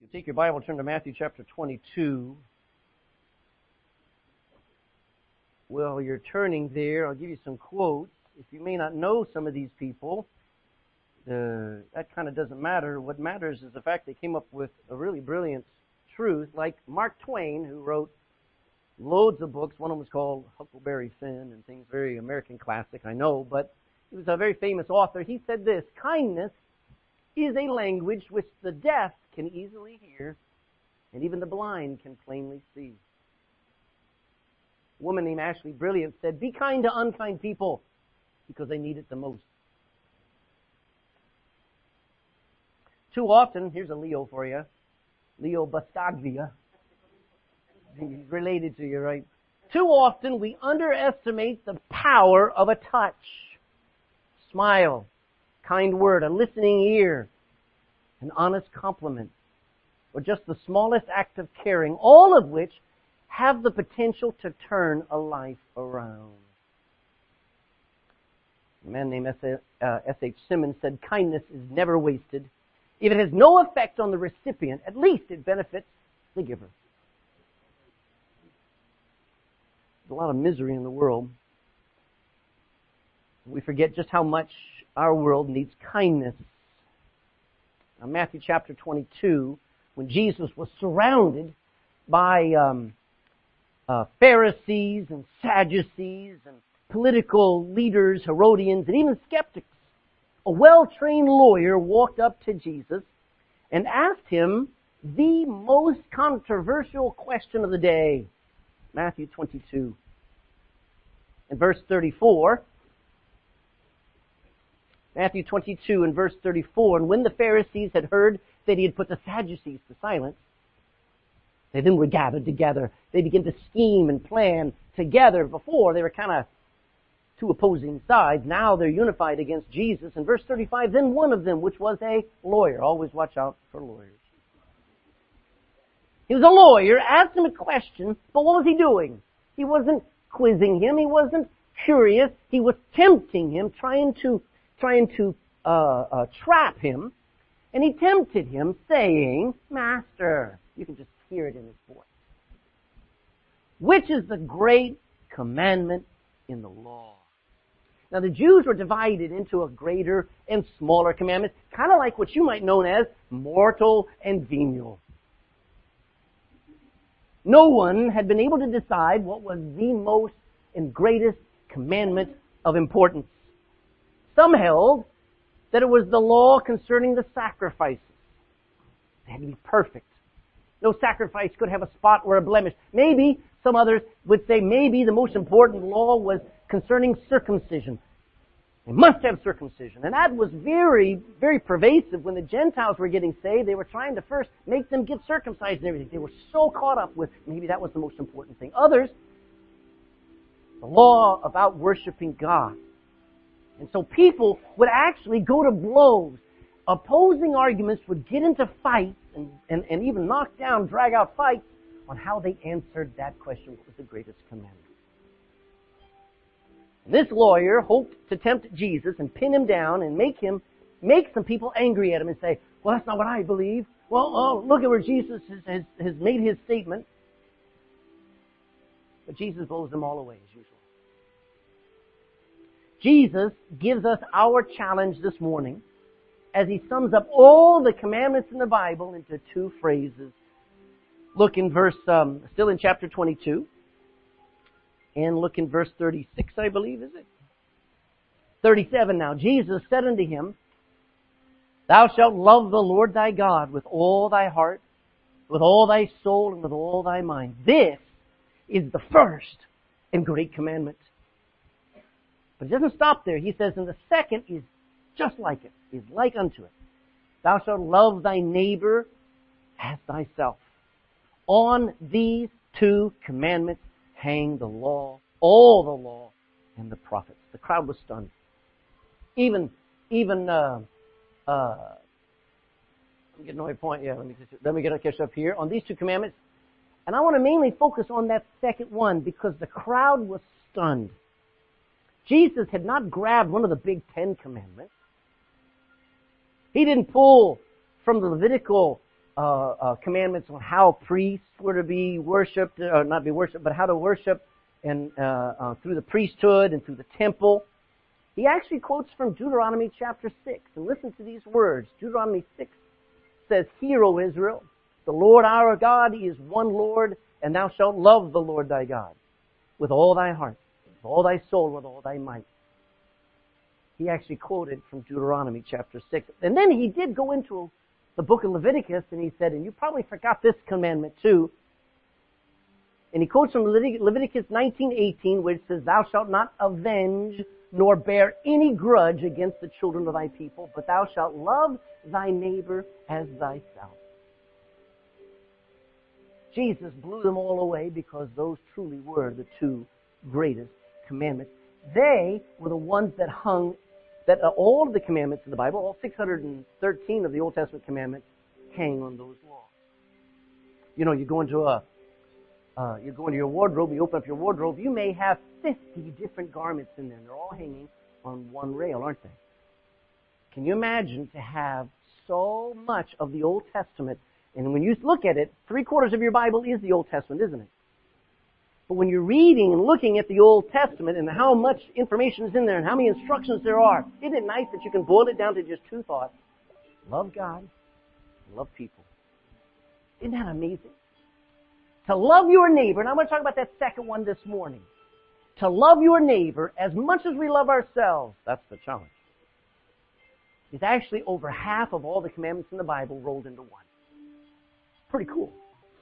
You take your Bible, turn to Matthew chapter 22. Well, you're turning there. I'll give you some quotes. If you may not know some of these people, that kind of doesn't matter. What matters is the fact they came up with a really brilliant truth, like Mark Twain, who wrote loads of books. One of them was called Huckleberry Finn and things, very American classic, I know, but he was a very famous author. He said this: kindness is a language which the deaf can easily hear, and even the blind can plainly see. A woman named Ashley Brilliant said, be kind to unkind people because they need it the most. Too often, here's a Leo for you, Leo Buscaglia. He's related to you, right? Too often we underestimate the power of a touch, smile, kind word, a listening ear, an honest compliment, or just the smallest act of caring, all of which have the potential to turn a life around. A man named S.H. Simmons said, kindness is never wasted. If it has no effect on the recipient, at least it benefits the giver. There's a lot of misery in the world. We forget just how much our world needs kindness. Now, Matthew chapter 22, when Jesus was surrounded by Pharisees and Sadducees and political leaders, Herodians, and even skeptics, a well-trained lawyer walked up to Jesus and asked him the most controversial question of the day. Matthew 22. In verse 34, Matthew 22 and verse 34, and when the Pharisees had heard that he had put the Sadducees to silence, they then were gathered together. They began to scheme and plan together. Before, they were kind of two opposing sides. Now they're unified against Jesus. In verse 35, then one of them, which was a lawyer, always watch out for lawyers. He was a lawyer, asked him a question, but what was he doing? He wasn't quizzing him. He wasn't curious. He was tempting him, trying to trap him. And he tempted him, saying, Master, you can just hear it in his voice, which is the great commandment in the law? Now, the Jews were divided into a greater and smaller commandments, kind of like what you might know as mortal and venial. No one had been able to decide what was the most and greatest commandment of importance. Some held that it was the law concerning the sacrifices. They had to be perfect. No sacrifice could have a spot or a blemish. Maybe some others would say maybe the most important law was concerning circumcision. They must have circumcision. And that was very, very pervasive. When the Gentiles were getting saved, they were trying to first make them get circumcised and everything. They were so caught up with maybe that was the most important thing. Others, the law about worshiping God. And so people would actually go to blows. Opposing arguments would get into fights and even knock down, drag out fights on how they answered that question. What was the greatest commandment? This lawyer hoped to tempt Jesus and pin him down and make some people angry at him and say, well, that's not what I believe. Well, look at where Jesus has made his statement. But Jesus blows them all away as usual. Jesus gives us our challenge this morning as he sums up all the commandments in the Bible into two phrases. Look in verse, still in chapter 22. And look in verse 36, I believe, is it? 37 now. Jesus said unto him, Thou shalt love the Lord thy God with all thy heart, with all thy soul, and with all thy mind. This is the first and great commandment. But it doesn't stop there. He says, and the second is just like it, is like unto it. Thou shalt love thy neighbor as thyself. On these two commandments hang the law, all the law, and the prophets. The crowd was stunned. I'm getting to my point. Yeah, let me catch up here on these two commandments. And I want to mainly focus on that second one because the crowd was stunned. Jesus had not grabbed one of the big 10 commandments. He didn't pull from the Levitical commandments on how priests were to be worshipped, not be worshipped, but how to worship and through the priesthood and through the temple. He actually quotes from Deuteronomy chapter 6. And listen to these words. Deuteronomy 6 says, "Hear, O Israel, the Lord our God is one Lord, and thou shalt love the Lord thy God with all thy heart, with all thy soul, with all thy might." He actually quoted from Deuteronomy chapter 6. And then he did go into the book of Leviticus, and he said, and you probably forgot this commandment too. And he quotes from Leviticus 19:18, which says, "Thou shalt not avenge nor bear any grudge against the children of thy people, but thou shalt love thy neighbor as thyself." Jesus blew them all away because those truly were the two greatest commandments. They were the ones that all of the commandments in the Bible, all 613 of the Old Testament commandments, hang on those laws. You know, you go into your wardrobe, you open up your wardrobe, you may have 50 different garments in there, and they're all hanging on one rail, aren't they? Can you imagine to have so much of the Old Testament, and when you look at it, 3/4 of your Bible is the Old Testament, isn't it? But when you're reading and looking at the Old Testament and how much information is in there and how many instructions there are, isn't it nice that you can boil it down to just two thoughts? Love God and love people. Isn't that amazing? To love your neighbor, and I'm going to talk about that second one this morning. To love your neighbor as much as we love ourselves, that's the challenge. It's actually over half of all the commandments in the Bible rolled into one. Pretty cool.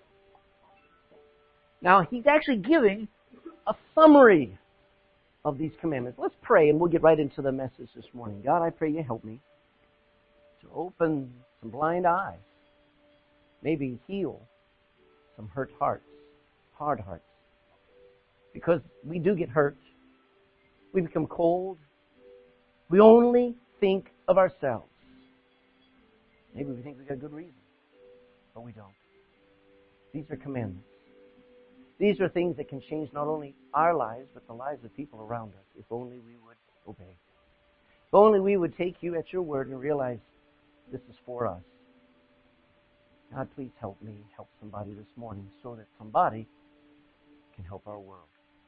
Now, he's actually giving a summary of these commandments. Let's pray, and we'll get right into the message this morning. God, I pray you help me to open some blind eyes, maybe heal some hurt hearts, hard hearts. Because we do get hurt. We become cold. We only think of ourselves. Maybe we think we got a good reason, but we don't. These are commandments. These are things that can change not only our lives, but the lives of people around us, if only we would obey. If only we would take you at your word and realize this is for us. God, please help me, help somebody this morning so that somebody can help our world.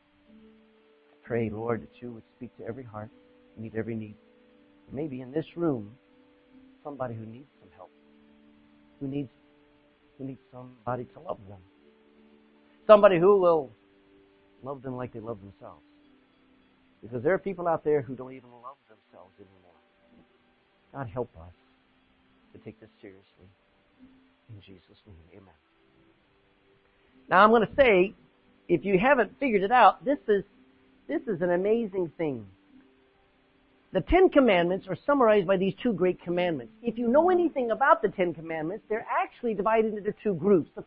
I pray, Lord, that you would speak to every heart, meet every need. Maybe in this room, somebody who needs some help, who needs somebody to love them. Somebody who will love them like they love themselves. Because there are people out there who don't even love themselves anymore. God, help us to take this seriously. In Jesus' name, amen. Now I'm going to say, if you haven't figured it out, this is an amazing thing. The 10 Commandments are summarized by these two great commandments. If you know anything about the 10 Commandments, they're actually divided into two groups. The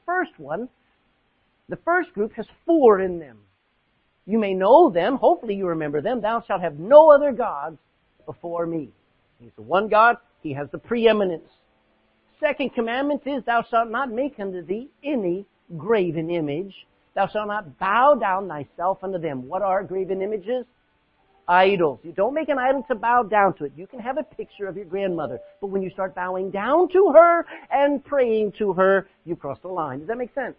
first group has 4 in them. You may know them. Hopefully you remember them. Thou shalt have no other gods before me. He's the one God. He has the preeminence. Second commandment is, thou shalt not make unto thee any graven image. Thou shalt not bow down thyself unto them. What are graven images? Idols. You don't make an idol to bow down to it. You can have a picture of your grandmother. But when you start bowing down to her and praying to her, you cross the line. Does that make sense?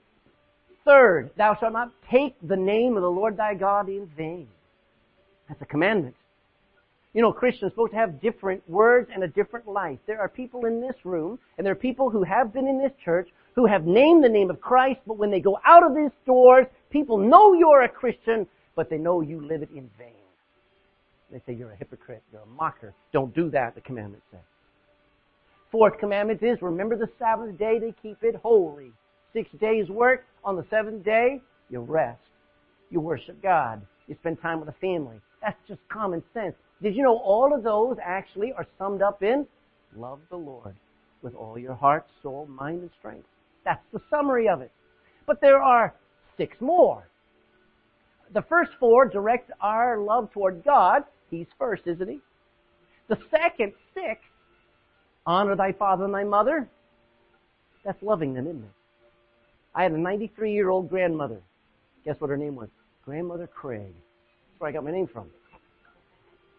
Third, thou shalt not take the name of the Lord thy God in vain. That's a commandment. You know, Christians are supposed to have different words and a different life. There are people in this room, and there are people who have been in this church, who have named the name of Christ, but when they go out of these doors, people know you're a Christian, but they know you live it in vain. They say you're a hypocrite, you're a mocker. Don't do that, the commandment says. Fourth commandment is, remember the Sabbath day to keep it holy. 6 days work. On the 7th day, you rest. You worship God. You spend time with the family. That's just common sense. Did you know all of those actually are summed up in love the Lord with all your heart, soul, mind, and strength? That's the summary of it. But there are 6 more. The first 4 direct our love toward God. He's first, isn't he? The second 6, honor thy father and thy mother. That's loving them, isn't it? I had a 93-year-old grandmother. Guess what her name was? Grandmother Craig. That's where I got my name from.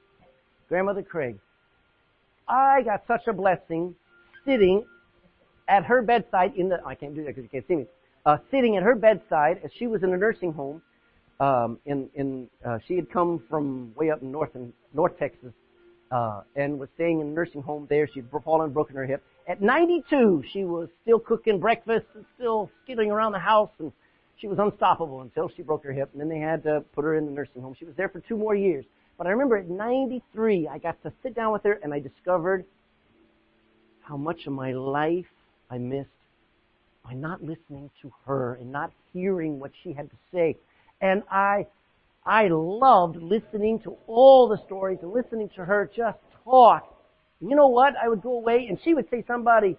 Grandmother Craig. I got such a blessing sitting at her bedside I can't do that because you can't see me, sitting at her bedside as she was in a nursing home. She had come from way up in North Texas, and was staying in a nursing home there. She'd fallen and broken her hip. At 92, she was still cooking breakfast and still skittering around the house, and she was unstoppable until she broke her hip, and then they had to put her in the nursing home. She was there for 2 more years. But I remember at 93, I got to sit down with her, and I discovered how much of my life I missed by not listening to her and not hearing what she had to say. And I loved listening to all the stories and listening to her just talk. You know what? I would go away, and she would say to somebody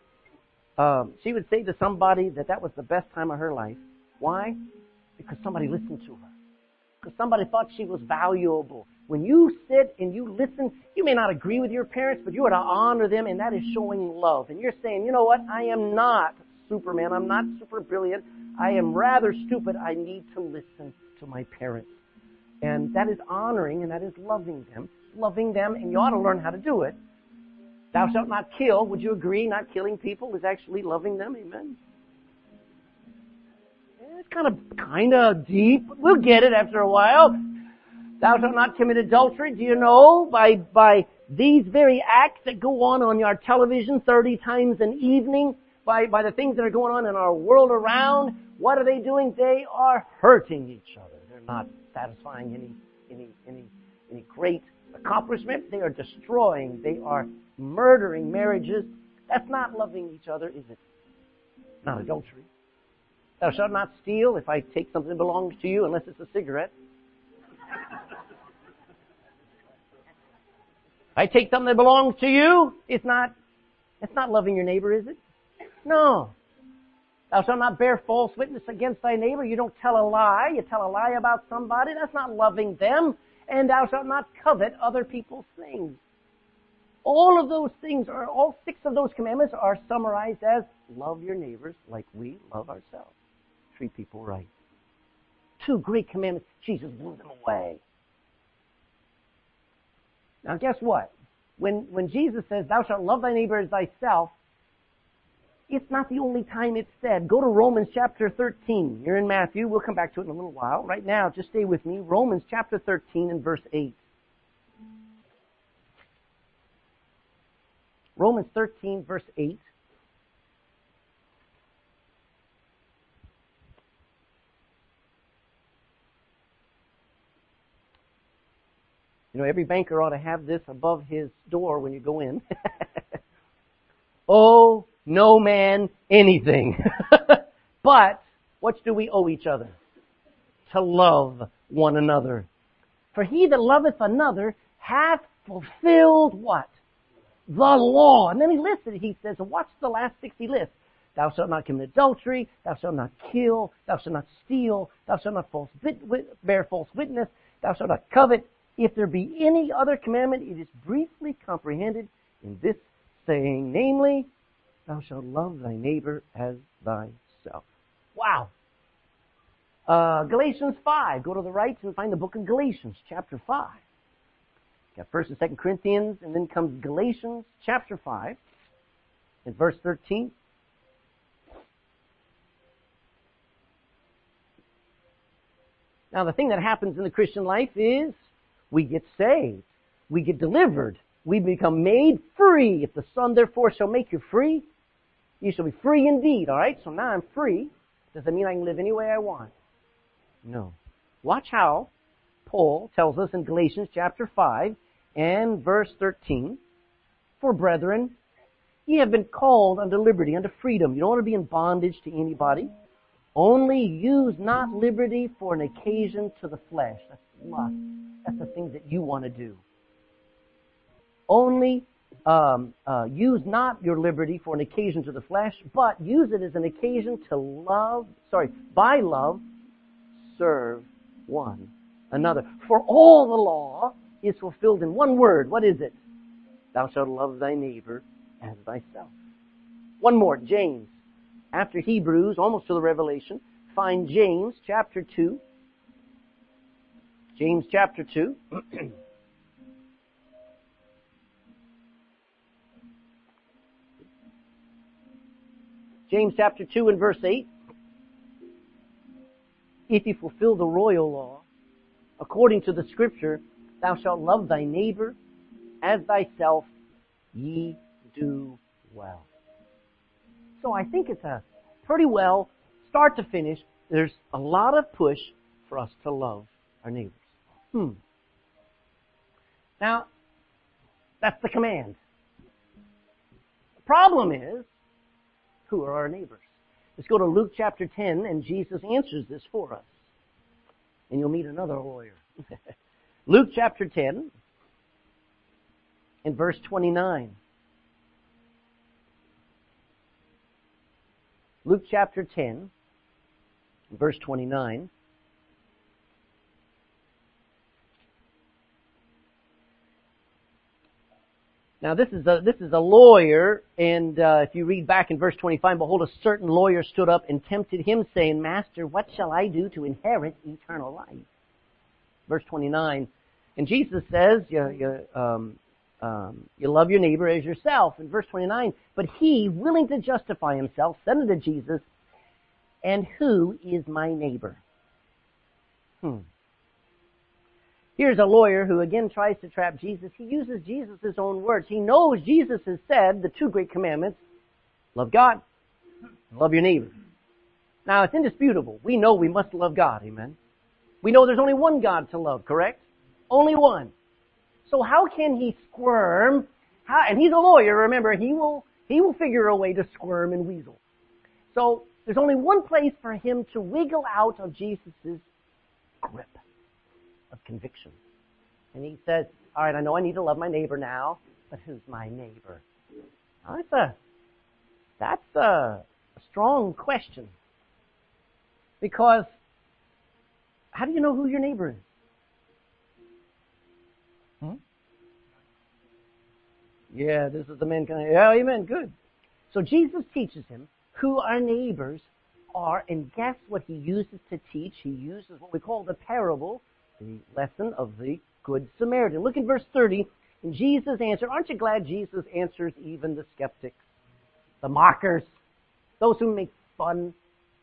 that was the best time of her life. Why? Because somebody listened to her. Because somebody thought she was valuable. When you sit and you listen, you may not agree with your parents, but you are to honor them, and that is showing love. And you're saying, you know what? I am not Superman. I'm not super brilliant. I am rather stupid. I need to listen to my parents. And that is honoring, and that is loving them. Loving them, and you ought to learn how to do it. Thou shalt not kill. Would you agree? Not killing people is actually loving them. Amen. It's kind of deep. We'll get it after a while. Thou shalt not commit adultery. Do you know by these very acts that go on your television 30 times an evening, by the things that are going on in our world around, what are they doing? They are hurting each other. They're not satisfying any great accomplishment. They are destroying. They are murdering marriages. That's not loving each other, is it? Not adultery. Thou shalt not steal. If I take something that belongs to you, unless it's a cigarette. If I take something that belongs to you, it's not loving your neighbor, is it? No. Thou shalt not bear false witness against thy neighbor. You don't tell a lie. You tell a lie about somebody. That's not loving them. And thou shalt not covet other people's things. All of those things, all 6 of those commandments are summarized as love your neighbors like we love ourselves. Treat people right. 2 great commandments. Jesus blew them away. Now guess what? When Jesus says, thou shalt love thy neighbor as thyself, it's not the only time it's said. Go to Romans chapter 13. You're in Matthew. We'll come back to it in a little while. Right now, just stay with me. Romans chapter 13 and verse 8. Romans 13, verse 8. You know, every banker ought to have this above his door when you go in. Owe no man anything. But what do we owe each other? To love one another. For he that loveth another hath fulfilled what? The law. And then he lists it. He says, watch the last 6 he lists. Thou shalt not commit adultery. Thou shalt not kill. Thou shalt not steal. Thou shalt not bear false witness. Thou shalt not covet. If there be any other commandment, it is briefly comprehended in this saying, namely, thou shalt love thy neighbor as thyself. Wow. Galatians 5. Go to the right and find the book of Galatians, chapter 5. Got 1st and 2nd Corinthians, and then comes Galatians chapter 5, in verse 13. Now, the thing that happens in the Christian life is we get saved. We get delivered. We become made free. If the Son, therefore, shall make you free, you shall be free indeed. All right? So now I'm free. Does that mean I can live any way I want? No. Watch how Paul tells us in Galatians chapter 5 and verse 13, for brethren, ye have been called unto liberty, unto freedom. You don't want to be in bondage to anybody. Only use not liberty for an occasion to the flesh. That's lust. That's the things that you want to do. Only use not your liberty for an occasion to the flesh, but use it as an occasion to by love, serve one another. For all the law is fulfilled in one word. What is it? Thou shalt love thy neighbor as thyself. One more, James. After Hebrews, almost to the Revelation, find James chapter 2. James chapter 2. James chapter 2 and verse 8. If you fulfill the royal law, according to the Scripture, thou shalt love thy neighbor as thyself, ye do well. So I think it's a pretty well, start to finish, there's a lot of push for us to love our neighbors. Now, that's the command. The problem is, who are our neighbors? Let's go to Luke chapter 10, and Jesus answers this for us. And you'll meet another lawyer. Luke chapter 10, and verse 29. Luke chapter 10, verse 29. Now this is a lawyer, and if you read back in verse 25, behold, a certain lawyer stood up and tempted him, saying, Master, what shall I do to inherit eternal life? Verse 29, and Jesus says, you love your neighbor as yourself. In verse 29, but he, willing to justify himself, said unto Jesus, and who is my neighbor? Here's a lawyer who again tries to trap Jesus. He uses Jesus' own words. He knows Jesus has said the two great commandments, love God, love your neighbor. Now, it's indisputable. We know we must love God, amen? We know there's only one God to love, correct? Only one. So how can he squirm? And he's a lawyer, remember, he will figure a way to squirm and weasel. So there's only one place for him to wiggle out of Jesus' grip of conviction. And he says, all right, I know I need to love my neighbor now, but who's my neighbor? Now, that's a strong question. Because how do you know who your neighbor is? Yeah, this is the man kind of, yeah, amen, good. So Jesus teaches him who our neighbors are, and guess what he uses to teach? He uses what we call the parable, the lesson of the Good Samaritan. Look at verse 30. And Jesus answered, aren't you glad Jesus answers even the skeptics, the mockers, those who make fun?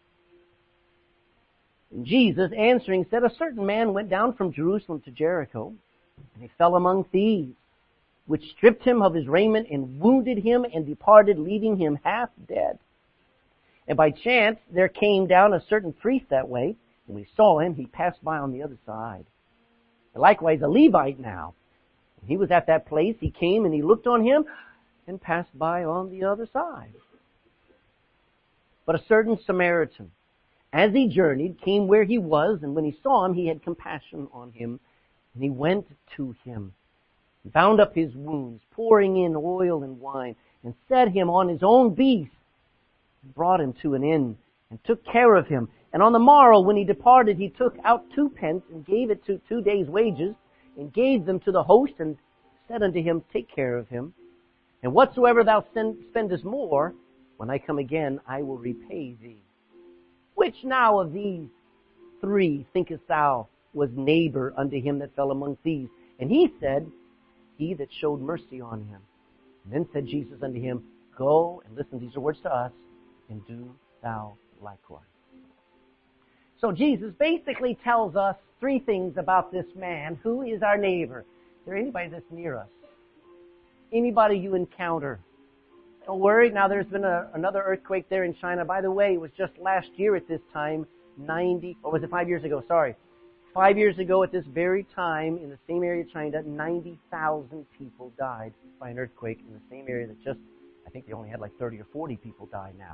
And Jesus answering said, a certain man went down from Jerusalem to Jericho, and he fell among thieves, which stripped him of his raiment and wounded him and departed, leaving him half dead. And by chance there came down a certain priest that way, and we saw him, he passed by on the other side. And likewise a Levite now. He was at that place, he came and he looked on him and passed by on the other side. But a certain Samaritan, as he journeyed, came where he was, and when he saw him, he had compassion on him, and he went to him, and bound up his wounds, pouring in oil and wine, and set him on his own beast, and brought him to an inn, and took care of him. And on the morrow, when he departed, he took out 2 pence, and gave it to 2 days' wages, and gave them to the host, and said unto him, take care of him. And whatsoever thou spendest more, when I come again, I will repay thee. Which now of these 3 thinkest thou was neighbor unto him that fell among thieves? And he said, he that showed mercy on him. And then said Jesus unto him, go, and listen, these are words to us, and do thou likewise. So Jesus basically tells us 3 things about this man. Who is our neighbor? Is there anybody that's near us? Anybody you encounter? Don't worry, now there's been another earthquake there in China. By the way, it was just last year at this time, 5 years ago, sorry. 5 years ago at this very time, in the same area of China, 90,000 people died by an earthquake in the same area that I think they only had like 30 or 40 people die now.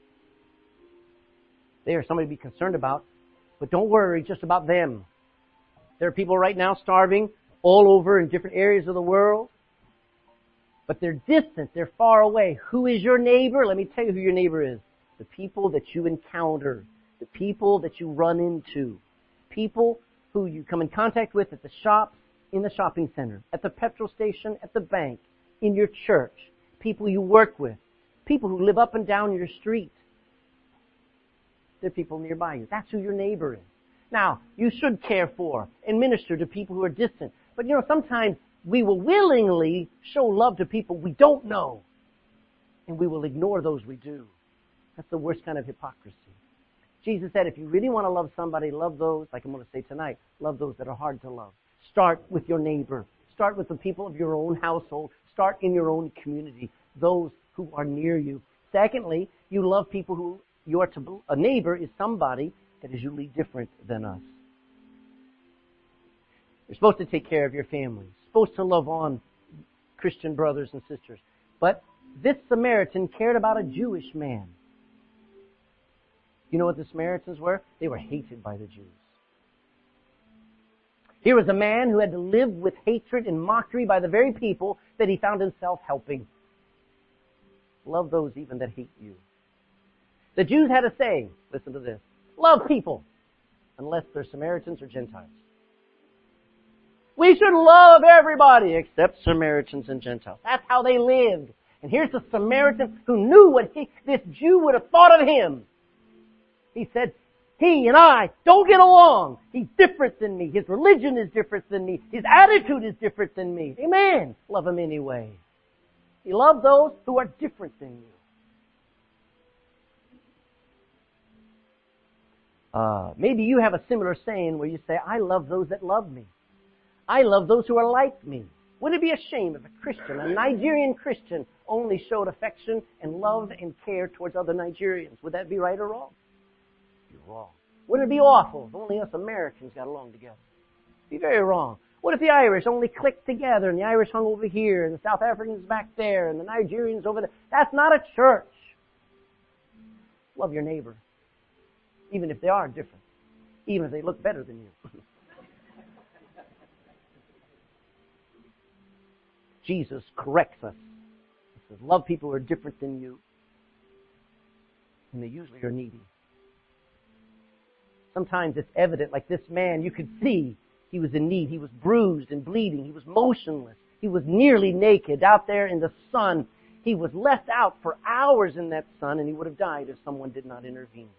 They are somebody to be concerned about, but don't worry just about them. There are people right now starving all over in different areas of the world, but they're distant, they're far away. Who is your neighbor? Let me tell you who your neighbor is. The people that you encounter, the people that you run into, people who you come in contact with at the shops, in the shopping center, at the petrol station, at the bank, in your church, people you work with, people who live up and down your street. They're people nearby you. That's who your neighbor is. Now, you should care for and minister to people who are distant. But sometimes we will willingly show love to people we don't know. And we will ignore those we do. That's the worst kind of hypocrisy. Jesus said, if you really want to love somebody, love those, like I'm going to say tonight, love those that are hard to love. Start with your neighbor. Start with the people of your own household. Start in your own community, those who are near you. Secondly, you love people who you are to, a neighbor is somebody that is usually different than us. You're supposed to take care of your family. You're supposed to love on Christian brothers and sisters. But this Samaritan cared about a Jewish man. You know what the Samaritans were? They were hated by the Jews. Here was a man who had to live with hatred and mockery by the very people that he found himself helping. Love those even that hate you. The Jews had a saying, listen to this, love people, unless they're Samaritans or Gentiles. We should love everybody except Samaritans and Gentiles. That's how they lived. And here's the Samaritan who knew what this Jew would have thought of him. He said, he and I don't get along. He's different than me. His religion is different than me. His attitude is different than me. Amen. Love him anyway. You love those who are different than you. Maybe you have a similar saying where you say, I love those that love me. I love those who are like me. Wouldn't it be a shame if a Christian, a Nigerian Christian, only showed affection and love and care towards other Nigerians? Would that be right or wrong? It'd be wrong. Wouldn't it be awful if only us Americans got along together? It'd be very wrong. What if the Irish only clicked together and the Irish hung over here and the South Africans back there and the Nigerians over there? That's not a church. Love your neighbor. Even if they are different. Even if they look better than you. Jesus corrects us. He says, love people who are different than you. And they usually are needy. Sometimes it's evident, like this man, you could see he was in need. He was bruised and bleeding. He was motionless. He was nearly naked out there in the sun. He was left out for hours in that sun, and he would have died if someone did not intervene.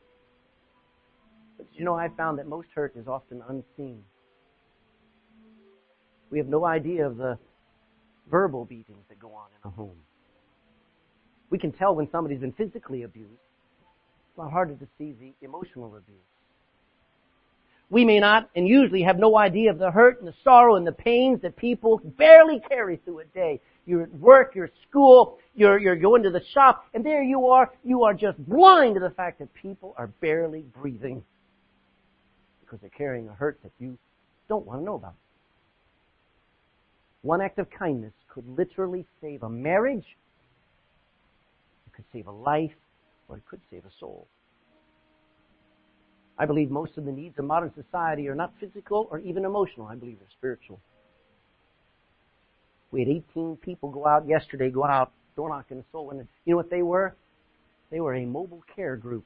But you know, I found that most hurt is often unseen. We have no idea of the verbal beatings that go on in a home. We can tell when somebody's been physically abused. It's a lot harder to see the emotional abuse. We may not, and usually have no idea of the hurt and the sorrow and the pains that people barely carry through a day. You're at work, you're at school, you're going to the shop, and there you are just blind to the fact that people are barely breathing because they're carrying a hurt that you don't want to know about. One act of kindness could literally save a marriage, it could save a life, or it could save a soul. I believe most of the needs of modern society are not physical or even emotional. I believe they're spiritual. We had 18 people go out door knocking a soul. And you know what they were? They were a mobile care group.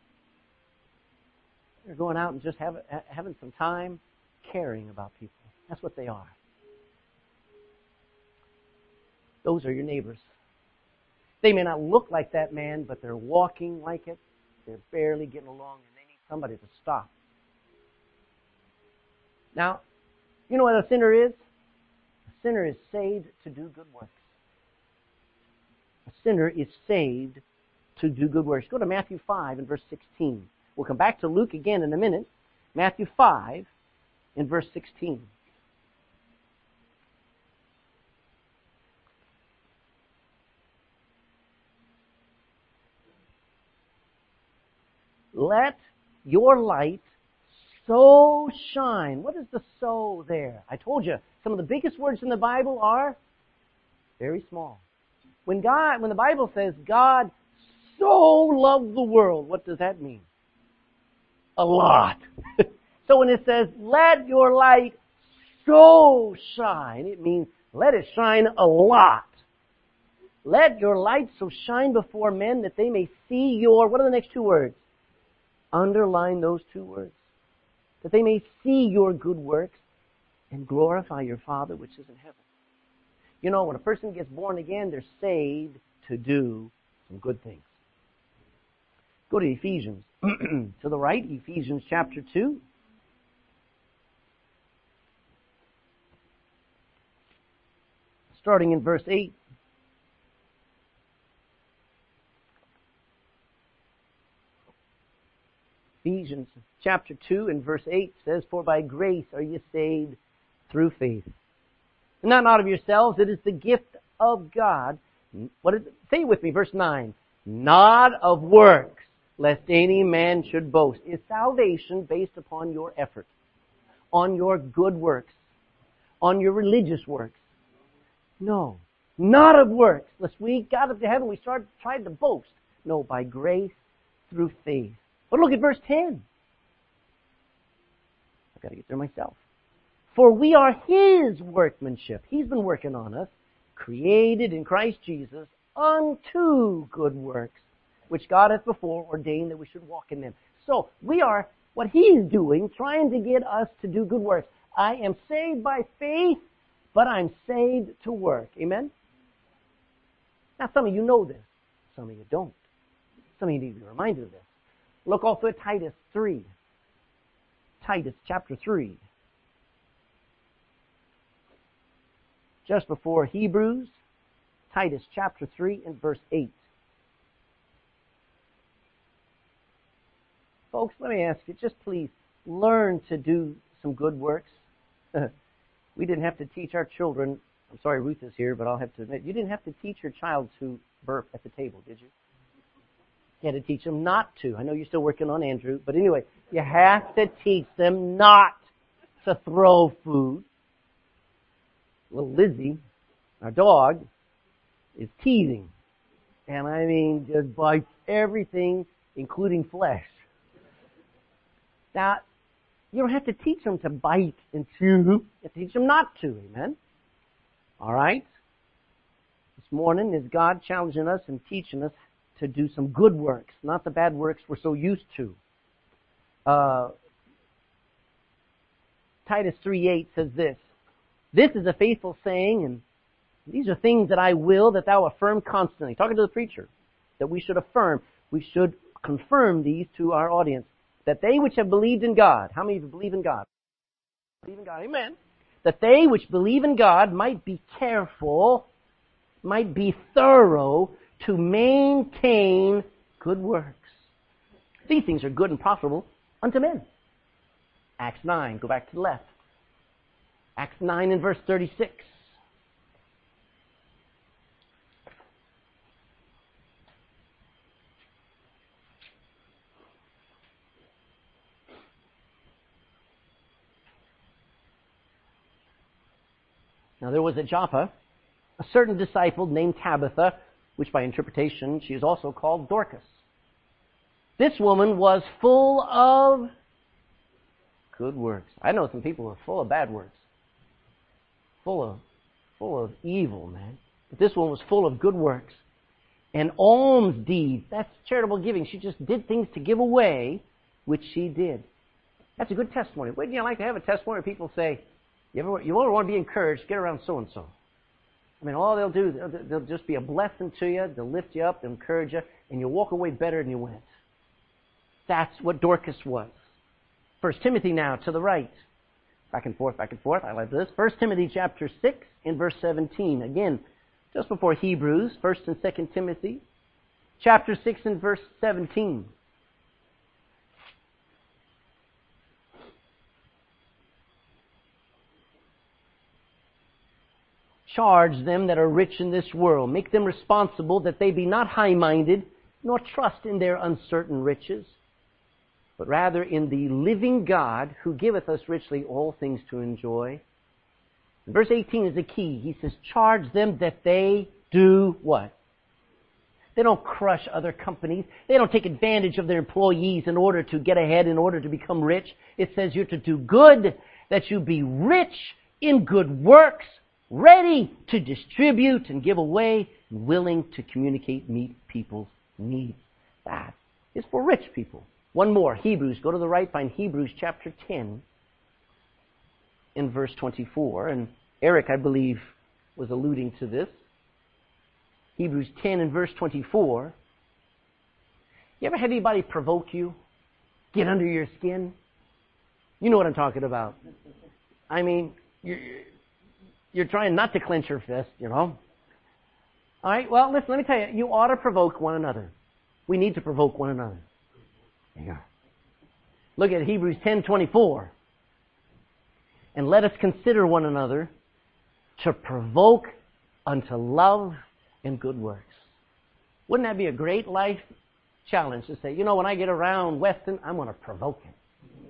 They're going out and just having some time caring about people. That's what they are. Those are your neighbors. They may not look like that man, but they're walking like it. They're barely getting along, and they need somebody to stop. Now, you know what a sinner is? A sinner is saved to do good works. A sinner is saved to do good works. Go to Matthew 5 and verse 16. We'll come back to Luke again in a minute. Matthew 5 and verse 16. Let your light so shine. What is the so there? I told you, some of the biggest words in the Bible are very small. When the Bible says God so loved the world, what does that mean? A lot. So when it says, let your light so shine, it means let it shine a lot. Let your light so shine before men that they may see your, what are the next two words? Underline those two words. That they may see your good works and glorify your Father which is in heaven. You know, when a person gets born again, they're saved to do some good things. Go to Ephesians. To the right, Ephesians chapter 2. Starting in verse 8. Ephesians chapter 2 and verse 8 says, "For by grace are you saved through faith. And not of yourselves, it is the gift of God." What is it? Say it with me, verse 9. "Not of works, lest any man should boast." Is salvation based upon your effort, on your good works, on your religious works? No. Not of works, lest we got up to heaven, we tried to boast. No, by grace through faith. But look at verse 10. I've got to get there myself. "For we are His workmanship." He's been working on us, created in Christ Jesus unto good works, which God hath before ordained that we should walk in them. So, we are what He's doing, trying to get us to do good works. I am saved by faith, but I'm saved to work. Amen? Now, some of you know this. Some of you don't. Some of you need to be reminded of this. Look also at Titus 3. Titus chapter 3. Just before Hebrews, Titus chapter 3 and verse 8. Folks, let me ask you, just please learn to do some good works. We didn't have to teach our children. I'm sorry Ruth is here, but I'll have to admit, you didn't have to teach your child to burp at the table, did you? You had to teach them not to. I know you're still working on Andrew, but anyway, you have to teach them not to throw food. Little Lizzie, our dog, is teething. And I mean, just bites everything, including flesh. Now, you don't have to teach them to bite and chew. You have to teach them not to. Amen? All right? This morning is God challenging us and teaching us to do some good works, not the bad works we're so used to. Titus 3:8 says this, "This is a faithful saying, and these are things that I will that thou affirm constantly." Talking to the preacher, that we should affirm, we should confirm these to our audience. "That they which have believed in God," how many of you believe in God? Believe in God, amen. "That they which believe in God might be careful, might be thorough to maintain good works. These things are good and profitable unto men." Acts 9, go back to the left. Acts 9 and verse 36. Now there was at Joppa a certain disciple named Tabitha, which by interpretation she is also called Dorcas. This woman was full of good works. I know some people who are full of bad works. Full of evil, man. But this one was full of good works. And alms deeds. That's charitable giving. She just did things to give away, which she did. That's a good testimony. Wouldn't you like to have a testimony where people say, you ever want to be encouraged, get around so-and-so. I mean, all they'll do, they'll just be a blessing to you, they'll lift you up, they'll encourage you, and you'll walk away better than you went. That's what Dorcas was. 1 Timothy now, to the right. Back and forth, I like this. 1 Timothy chapter 6 and verse 17. Again, just before Hebrews, 1 and 2 Timothy, chapter 6 and verse 17. Charge them that are rich in this world. Make them responsible that they be not high-minded, nor trust in their uncertain riches, but rather in the living God who giveth us richly all things to enjoy. And verse 18 is the key. He says, charge them that they do what? They don't crush other companies. They don't take advantage of their employees in order to get ahead, in order to become rich. It says you're to do good, that you be rich in good works, ready to distribute and give away, and willing to communicate, meet people's needs. That is for rich people. One more, Hebrews. Go to the right, find Hebrews chapter 10 in verse 24. And Eric, I believe, was alluding to this. Hebrews 10 and verse 24. You ever had anybody provoke you? Get under your skin? You know what I'm talking about. I mean, you're trying not to clench your fist, you know. All right, well, listen, let me tell you, you ought to provoke one another. We need to provoke one another. Yeah. Look at Hebrews 10:24. And let us consider one another to provoke unto love and good works. Wouldn't that be a great life challenge to say, you know, when I get around Weston, I'm going to provoke him.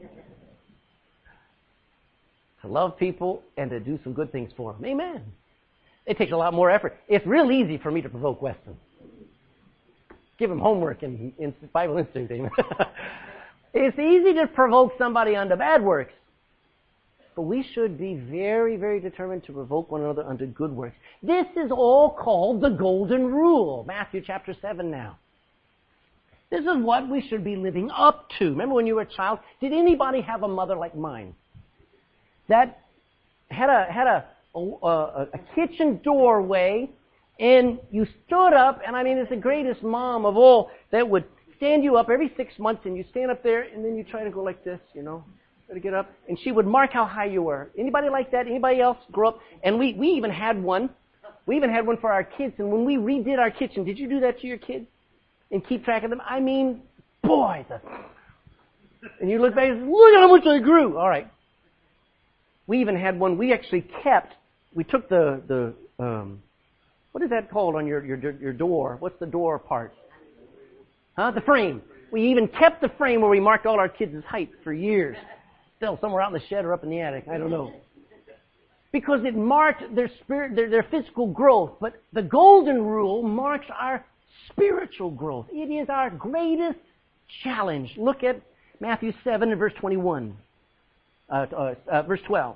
To love people and to do some good things for them. Amen. It takes a lot more effort. It's real easy for me to provoke Weston. Give him homework in Bible Institute. Amen. It's easy to provoke somebody unto bad works. But we should be very, very determined to provoke one another unto good works. This is all called the golden rule. Matthew chapter 7 now. This is what we should be living up to. Remember when you were a child? Did anybody have a mother like mine that had a kitchen doorway, and you stood up, and I mean, it's the greatest mom of all, that would stand you up every 6 months, and you stand up there, and then you try to go like this, you know, try to get up, and she would mark how high you were. Anybody like that? Anybody else grow up? And we even had one. We even had one for our kids, and when we redid our kitchen, did you do that to your kids? And keep track of them? I mean, boy, and you look back and say, look at how much I grew. All right. We even had one. We actually we took the what is that called on your door? What's the door part? Huh? The frame. We even kept the frame where we marked all our kids' height for years. Still somewhere out in the shed or up in the attic. I don't know. Because it marked their spirit, their physical growth. But the golden rule marks our spiritual growth. It is our greatest challenge. Look at Matthew 7 and verse 21. Verse 12.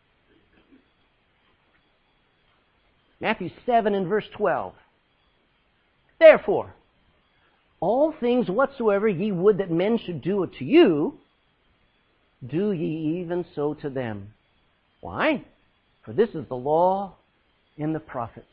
Matthew 7 and verse 12. Therefore, all things whatsoever ye would that men should do to you, do ye even so to them. Why? For this is the law and the prophets.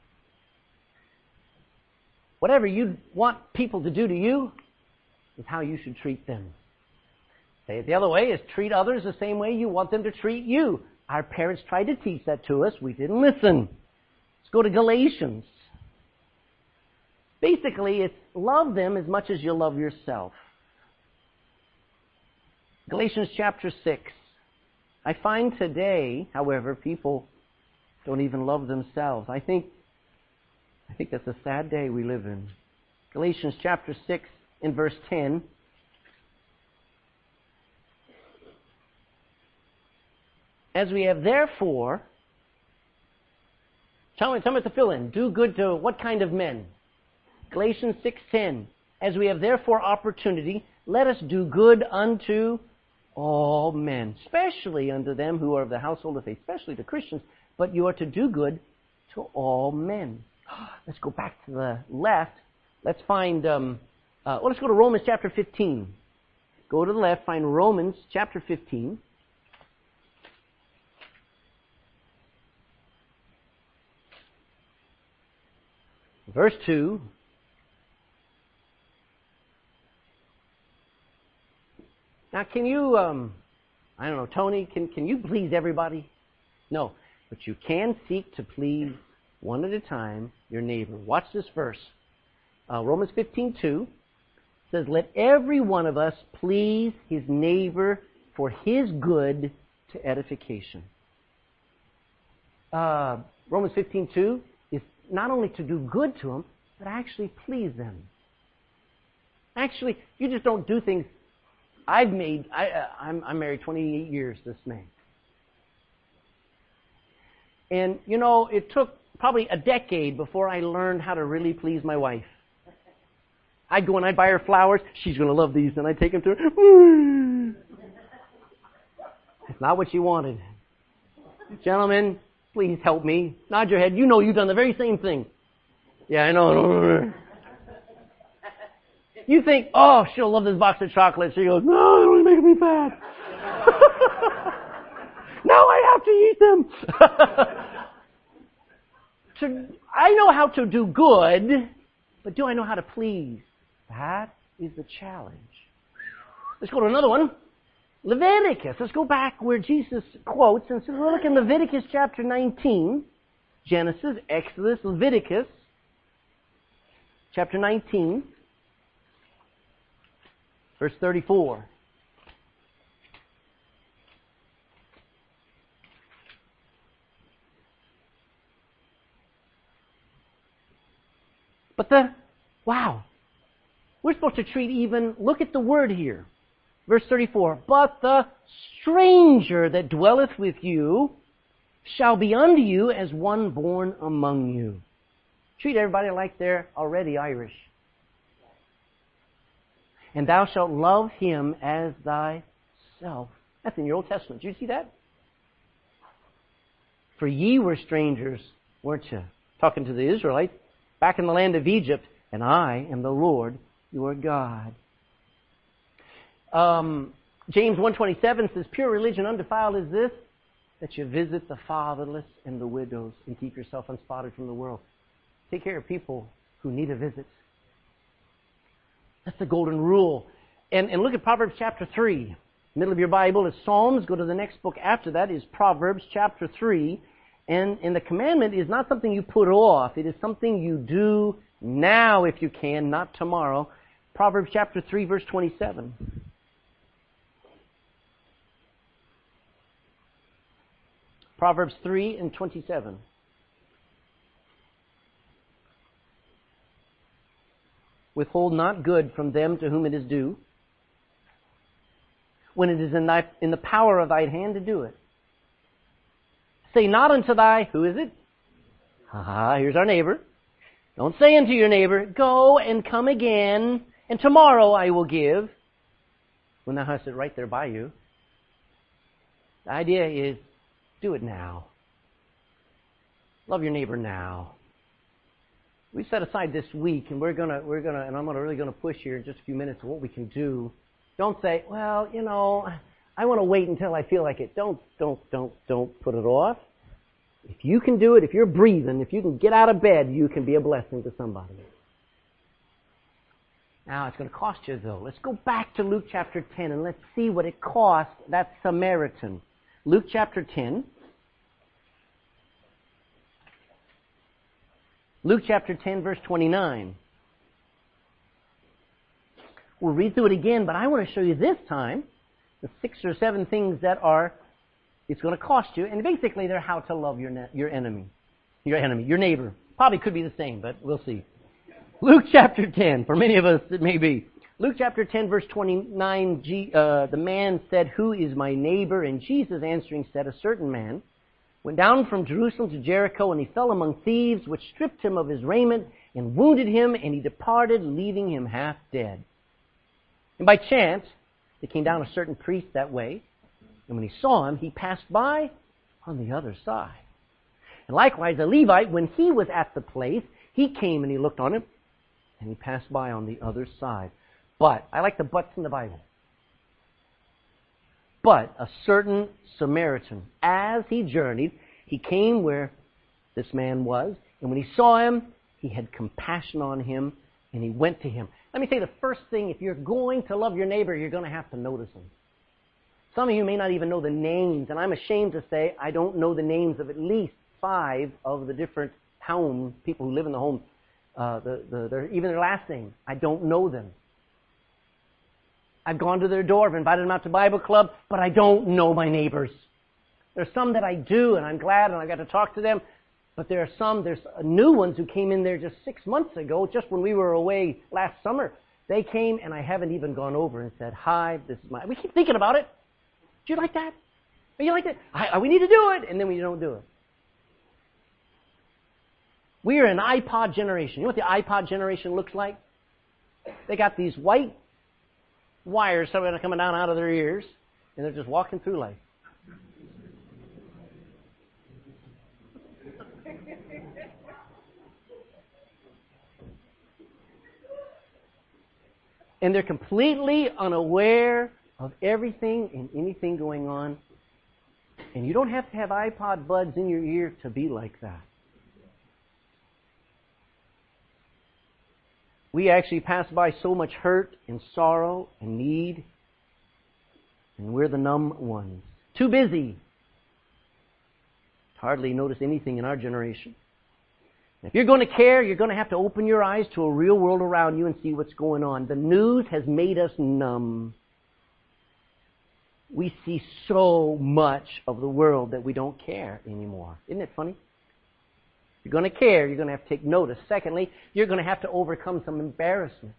Whatever you want people to do to you is how you should treat them. Say it the other way, is treat others the same way you want them to treat you. Our parents tried to teach that to us. We didn't listen. Let's go to Galatians. Basically, it's love them as much as you love yourself. Galatians chapter 6. I find today, however, people don't even love themselves. I think that's a sad day we live in. Galatians chapter 6 in verse 10. As we have therefore, tell me to fill in. Do good to what kind of men? Galatians 6:10. As we have therefore opportunity, let us do good unto all men, especially unto them who are of the household of faith, especially to Christians, but you are to do good to all men. Let's go back to the left. Let's find, let's go to Romans chapter 15. Go to the left, find Romans chapter 15. Verse 2. Now, can you, I don't know, Tony, can you please everybody? No, but you can seek to please one at a time your neighbor. Watch this verse. Romans 15:2 says, let every one of us please his neighbor for his good to edification. Romans 15:2 is not only to do good to them, but actually please them. Actually, you just don't do things. I'm married 28 years this May. And, you know, it took probably a decade before I learned how to really please my wife. I'd go and I'd buy her flowers. She's going to love these. And I'd take them to her. It's not what she wanted. Gentlemen, please help me. Nod your head. You know you've done the very same thing. Yeah, I know. You think, oh, she'll love this box of chocolates. She goes, no, they're only making me fat. Now I have to eat them. I know how to do good, but do I know how to please? That is the challenge. Let's go to another one. Leviticus. Let's go back where Jesus quotes and says, look in Leviticus chapter 19. Genesis, Exodus, Leviticus chapter 19. Verse 34. Wow. We're supposed to treat even, look at the word here. Verse 34, but the stranger that dwelleth with you shall be unto you as one born among you. Treat everybody like they're already Irish. And thou shalt love him as thyself. That's in your Old Testament. Did you see that? For ye were strangers, weren't you? Talking to the Israelites back in the land of Egypt. And I am the Lord your God. James 1:27 says, pure religion undefiled is this, that you visit the fatherless and the widows and keep yourself unspotted from the world. Take care of people who need a visit. That's the golden rule. And look at Proverbs chapter 3. Middle of your Bible is Psalms. Go to the next book after that is Proverbs chapter 3. And the commandment is not something you put off. It is something you do now if you can, not tomorrow. Proverbs chapter 3, verse 27. Proverbs 3 and 27. Withhold not good from them to whom it is due, when it is in the power of thy hand to do it. Say not unto thy, who is it? Here's our neighbor. Don't say unto your neighbor, go and come again, and tomorrow I will give, when thou hast it right there by you. The idea is, do it now. Love your neighbor now. We set aside this week, and I'm really gonna push here in just a few minutes of what we can do. Don't say, well, I want to wait until I feel like it. Don't put it off. If you can do it, if you're breathing, if you can get out of bed, you can be a blessing to somebody. Now, it's going to cost you, though. Let's go back to Luke chapter 10, and let's see what it cost that Samaritan. Luke chapter 10. Luke chapter 10, verse 29. We'll read through it again, but I want to show you this time the 6 or 7 things that it's going to cost you. And basically, they're how to love your enemy. Your neighbor. Probably could be the same, but we'll see. Luke chapter 10. For many of us, it may be. Luke chapter 10, verse 29, the man said, who is my neighbor? And Jesus answering said, a certain man went down from Jerusalem to Jericho, and he fell among thieves, which stripped him of his raiment and wounded him, and he departed, leaving him half dead. And by chance, there came down a certain priest that way, and when he saw him, he passed by on the other side. And likewise, a Levite, when he was at the place, he came and he looked on him, and he passed by on the other side. But, I like the buts in the Bible. But a certain Samaritan, as he journeyed, he came where this man was, and when he saw him, he had compassion on him, and he went to him. Let me say the first thing, if you're going to love your neighbor, you're going to have to notice him. Some of you may not even know the names, and I'm ashamed to say I don't know the names of at least 5 of the different people who live in the home, even their last name. I don't know them. I've gone to their door, I've invited them out to Bible club, but I don't know my neighbors. There's some that I do, and I'm glad, and I got to talk to them. But there's new ones who came in there just 6 months ago, just when we were away last summer. They came, and I haven't even gone over and said, hi, this is we keep thinking about it. Do you like that? Are you like that? We need to do it, and then we don't do it. We are an iPod generation. You know what the iPod generation looks like? They got these white wires coming down out of their ears, and they're just walking through life. And they're completely unaware of everything and anything going on. And you don't have to have iPod buds in your ear to be like that. We actually pass by so much hurt and sorrow and need, and we're the numb ones. Too busy. Hardly notice anything in our generation. If you're going to care, you're going to have to open your eyes to a real world around you and see what's going on. The news has made us numb. We see so much of the world that we don't care anymore. Isn't it funny? You're going to care. You're going to have to take notice. Secondly, you're going to have to overcome some embarrassment.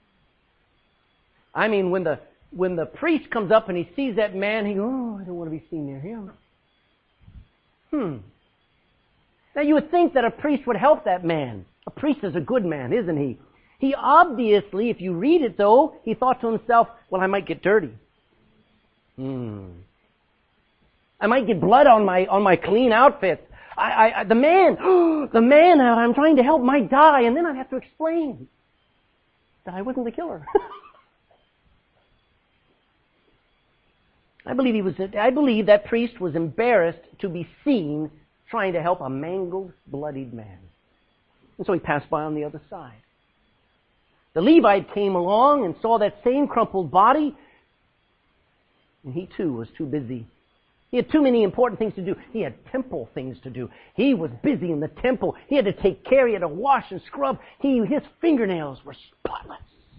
I mean, when the priest comes up and he sees that man, he goes, oh, I don't want to be seen near him. Now, you would think that a priest would help that man. A priest is a good man, isn't he? He obviously, if you read it though, he thought to himself, well, I might get dirty. I might get blood on my clean outfit. The man I'm trying to help might die, and then I'd have to explain that I wasn't the killer. I believe that priest was embarrassed to be seen trying to help a mangled, bloodied man. And so he passed by on the other side. The Levite came along and saw that same crumpled body, and he too was too busy. He had too many important things to do. He had temple things to do. He was busy in the temple. He had to take care. He had to wash and scrub. His fingernails were spotless.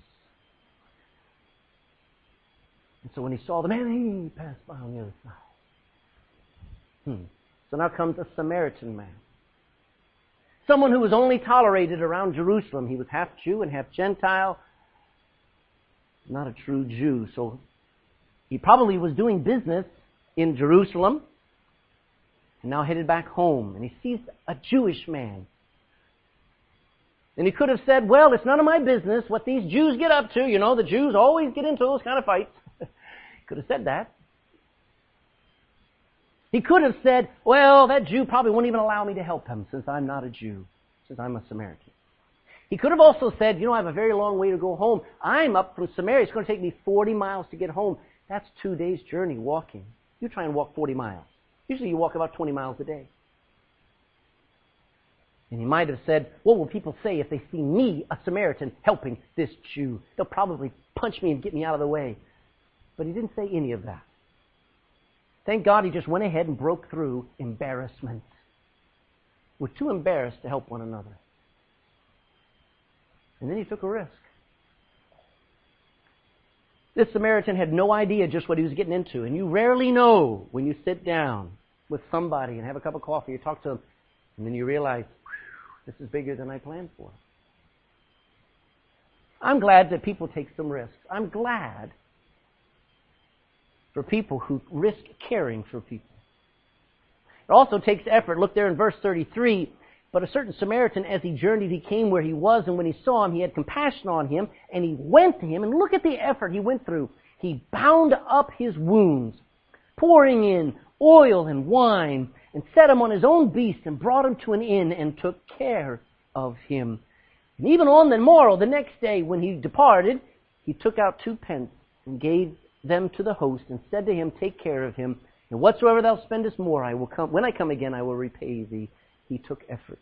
And so when he saw the man, he passed by on the other side. So now comes a Samaritan man. Someone who was only tolerated around Jerusalem. He was half Jew and half Gentile. Not a true Jew. So he probably was doing business in Jerusalem and now headed back home. And he sees a Jewish man. And he could have said, well, it's none of my business what these Jews get up to. You know, the Jews always get into those kind of fights. He could have said that. He could have said, well, that Jew probably won't even allow me to help him since I'm not a Jew, since I'm a Samaritan. He could have also said, you know, I have a very long way to go home. I'm up from Samaria. It's going to take me 40 miles to get home. That's 2 days' journey walking. You try and walk 40 miles. Usually you walk about 20 miles a day. And he might have said, what will people say if they see me, a Samaritan, helping this Jew? They'll probably punch me and get me out of the way. But he didn't say any of that. Thank God he just went ahead and broke through embarrassment. We're too embarrassed to help one another. And then he took a risk. This Samaritan had no idea just what he was getting into. And you rarely know when you sit down with somebody and have a cup of coffee, you talk to them, and then you realize, this is bigger than I planned for. I'm glad that people take some risks. I'm glad for people who risk caring for people. It also takes effort. Look there in verse 33. But a certain Samaritan, as he journeyed, he came where he was, and when he saw him, he had compassion on him, and he went to him, and look at the effort he went through. He bound up his wounds, pouring in oil and wine, and set him on his own beast, and brought him to an inn, and took care of him. And even on the morrow, the next day, when he departed, he took out 2 pence, and gave them to the host, and said to him, take care of him, and whatsoever thou spendest more, I will come. When I come again, I will repay thee. He took effort.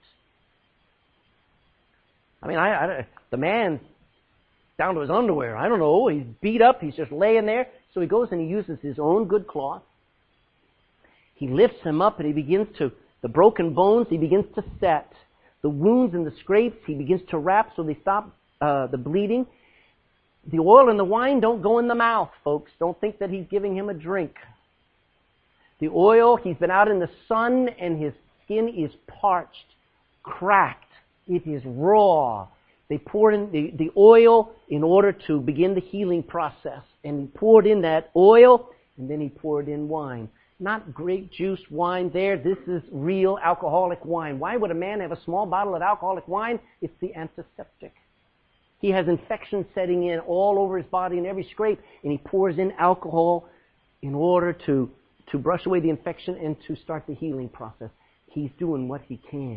I mean, the man's down to his underwear. I don't know. He's beat up. He's just laying there. So he goes and he uses his own good cloth. He lifts him up and he begins to, the broken bones, he begins to set. The wounds and the scrapes, he begins to wrap so they stop the bleeding. The oil and the wine don't go in the mouth, folks. Don't think that he's giving him a drink. The oil, he's been out in the sun and his skin is parched, cracked. It is raw. They poured in the oil in order to begin the healing process. And he poured in that oil, and then he poured in wine. Not grape juice wine there. This is real alcoholic wine. Why would a man have a small bottle of alcoholic wine? It's the antiseptic. He has infection setting in all over his body and every scrape, and he pours in alcohol in order to brush away the infection and to start the healing process. He's doing what he can.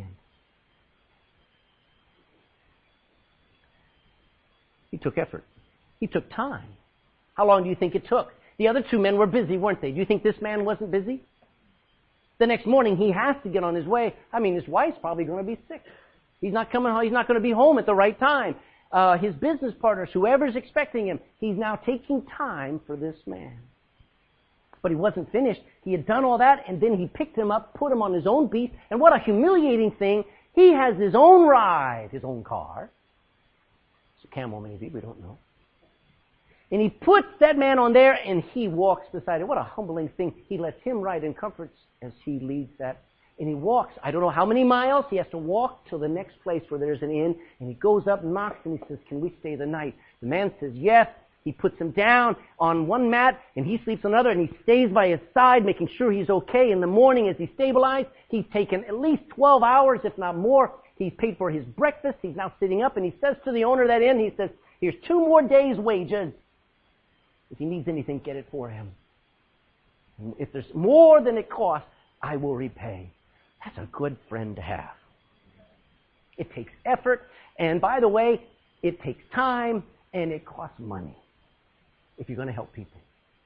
He took effort. He took time. How long do you think it took? The other 2 men were busy, weren't they? Do you think this man wasn't busy? The next morning, he has to get on his way. I mean, his wife's probably going to be sick. He's not coming home. He's not going to be home at the right time. His business partners, whoever's expecting him, he's now taking time for this man. But he wasn't finished. He had done all that, and then he picked him up, put him on his own beast, and what a humiliating thing. He has his own ride, his own car. It's a camel, maybe, we don't know. And he puts that man on there, and he walks beside him. What a humbling thing. He lets him ride in comforts as he leads that. And he walks, I don't know how many miles, he has to walk to the next place where there's an inn, and he goes up and knocks, and he says, can we stay the night? The man says, yes. He puts him down on one mat, and he sleeps on another, and he stays by his side, making sure he's okay. In the morning, as he's stabilized, he's taken at least 12 hours, if not more. He's paid for his breakfast. He's now sitting up, and he says to the owner of that inn, he says, here's 2 more days' wages. If he needs anything, get it for him. And if there's more than it costs, I will repay. That's a good friend to have. It takes effort, and by the way, it takes time, and it costs money if you're going to help people.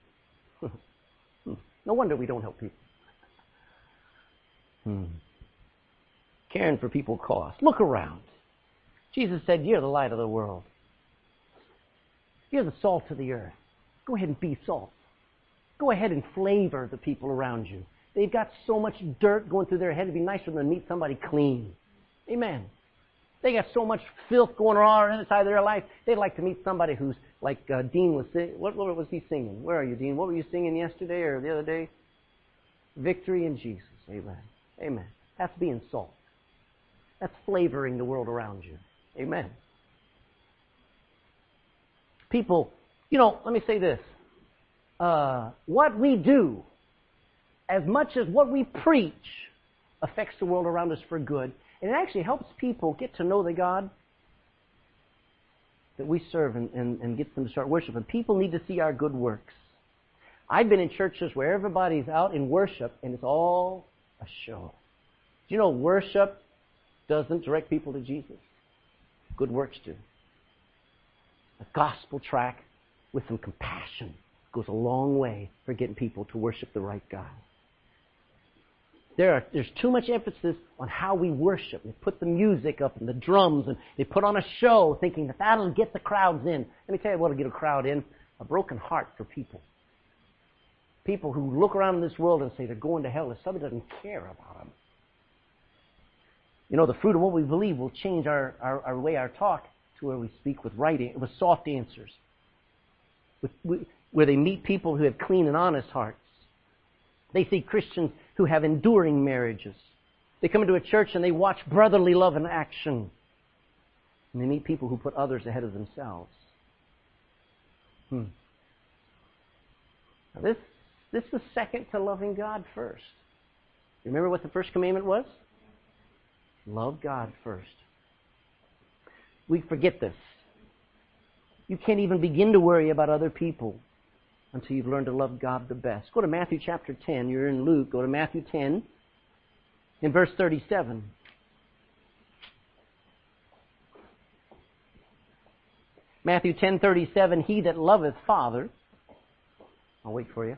No wonder we don't help people. Caring for people costs. Look around. Jesus said, you're the light of the world. You're the salt of the earth. Go ahead and be salt. Go ahead and flavor the people around you. They've got so much dirt going through their head. It'd be nicer for them to meet somebody clean. Amen. They got so much filth going on inside their life. They'd like to meet somebody who's like Dean was singing. What was he singing? Where are you, Dean? What were you singing yesterday or the other day? Victory in Jesus. Amen. Amen. That's being salt. That's flavoring the world around you. Amen. People, let me say this. What we do, as much as what we preach, affects the world around us for good. And it actually helps people get to know the God that we serve and gets them to start worshiping. People need to see our good works. I've been in churches where everybody's out in worship and it's all a show. Do you know worship doesn't direct people to Jesus? Good works do. A gospel track with some compassion goes a long way for getting people to worship the right God. There's too much emphasis on how we worship. They put the music up and the drums, and they put on a show thinking that that'll get the crowds in. Let me tell you what'll get a crowd in. A broken heart for people. People who look around in this world and say they're going to hell if somebody doesn't care about them. The fruit of what we believe will change our way our talk to where we speak with with soft answers. Where they meet people who have clean and honest hearts. They see Christians who have enduring marriages. They come into a church and they watch brotherly love in action. And they meet people who put others ahead of themselves. Now this is second to loving God first. Remember what the first commandment was? Love God first. We forget this. You can't even begin to worry about other people until you've learned to love God the best. Go to Matthew chapter 10. You're in Luke. Go to Matthew 10 in verse 37. Matthew 10:37, he that loveth father, I'll wait for you.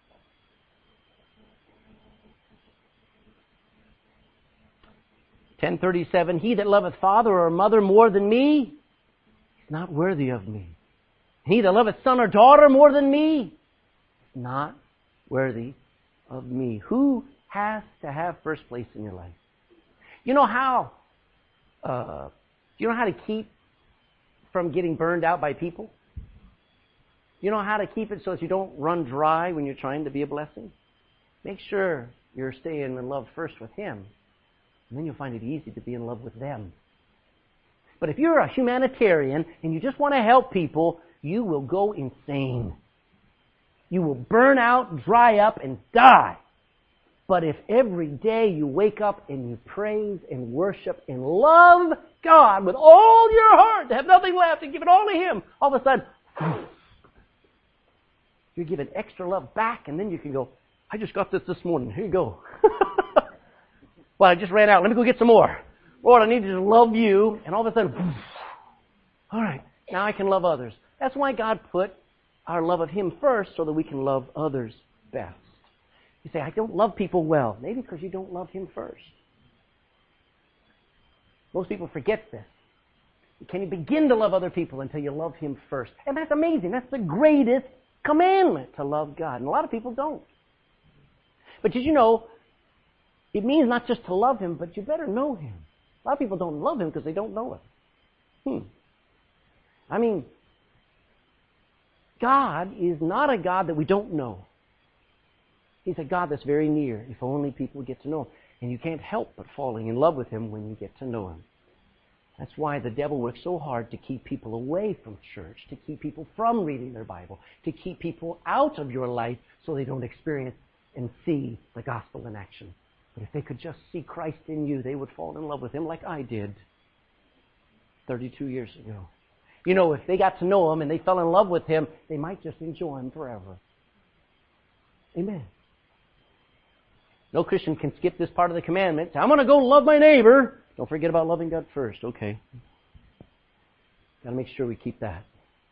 (10:37), he that loveth father or mother more than me is not worthy of me. He that loveth son or daughter more than me is not worthy of me. Who has to have first place in your life? You know how to keep from getting burned out by people? You know how to keep it so that you don't run dry when you're trying to be a blessing? Make sure you're staying in love first with Him, and then you'll find it easy to be in love with them. But if you're a humanitarian and you just want to help people, you will go insane. You will burn out, dry up, and die. But if every day you wake up and you praise and worship and love God with all your heart, to have nothing left and give it all to Him, all of a sudden, you're given extra love back, and then you can go, I just got this morning. Here you go. Well, I just ran out. Let me go get some more. Lord, I need to love you. And all of a sudden, all right, now I can love others. That's why God put our love of Him first, so that we can love others best. You say, I don't love people well. Maybe because you don't love Him first. Most people forget this. Can you begin to love other people until you love Him first? And that's amazing. That's the greatest commandment, to love God. And a lot of people don't. But did you know, it means not just to love Him, but you better know Him. A lot of people don't love Him because they don't know Him. I mean, God is not a God that we don't know. He's a God that's very near, if only people get to know Him. And you can't help but falling in love with Him when you get to know Him. That's why the devil works so hard to keep people away from church, to keep people from reading their Bible, to keep people out of your life so they don't experience and see the gospel in action. But if they could just see Christ in you, they would fall in love with Him like I did 32 years ago. You know, if they got to know Him and they fell in love with Him, they might just enjoy Him forever. Amen. No Christian can skip this part of the commandment. I'm going to go love my neighbor. Don't forget about loving God first. Okay. Got to make sure we keep that.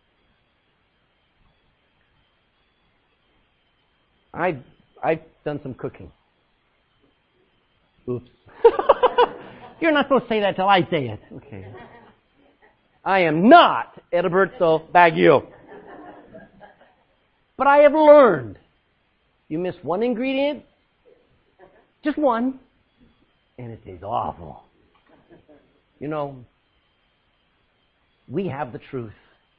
I've done some cooking. Oops. You're not supposed to say that till I say it. Okay. I am not Edilberto Baggio. But I have learned. You miss one ingredient, just one, and it tastes awful. You know, we have the truth.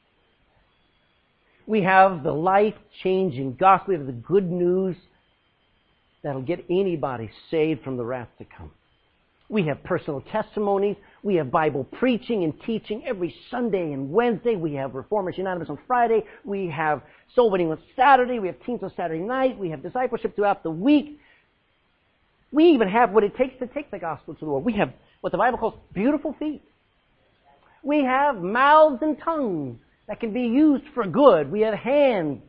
We have the life-changing gospel. We have the good news that'll get anybody saved from the wrath to come. We have personal testimonies. We have Bible preaching and teaching every Sunday and Wednesday. We have Reformers Unanimous on Friday. We have Soul Winning on Saturday. We have teens on Saturday night. We have discipleship throughout the week. We even have what it takes to take the gospel to the world. We have what the Bible calls beautiful feet. We have mouths and tongues that can be used for good. We have hands.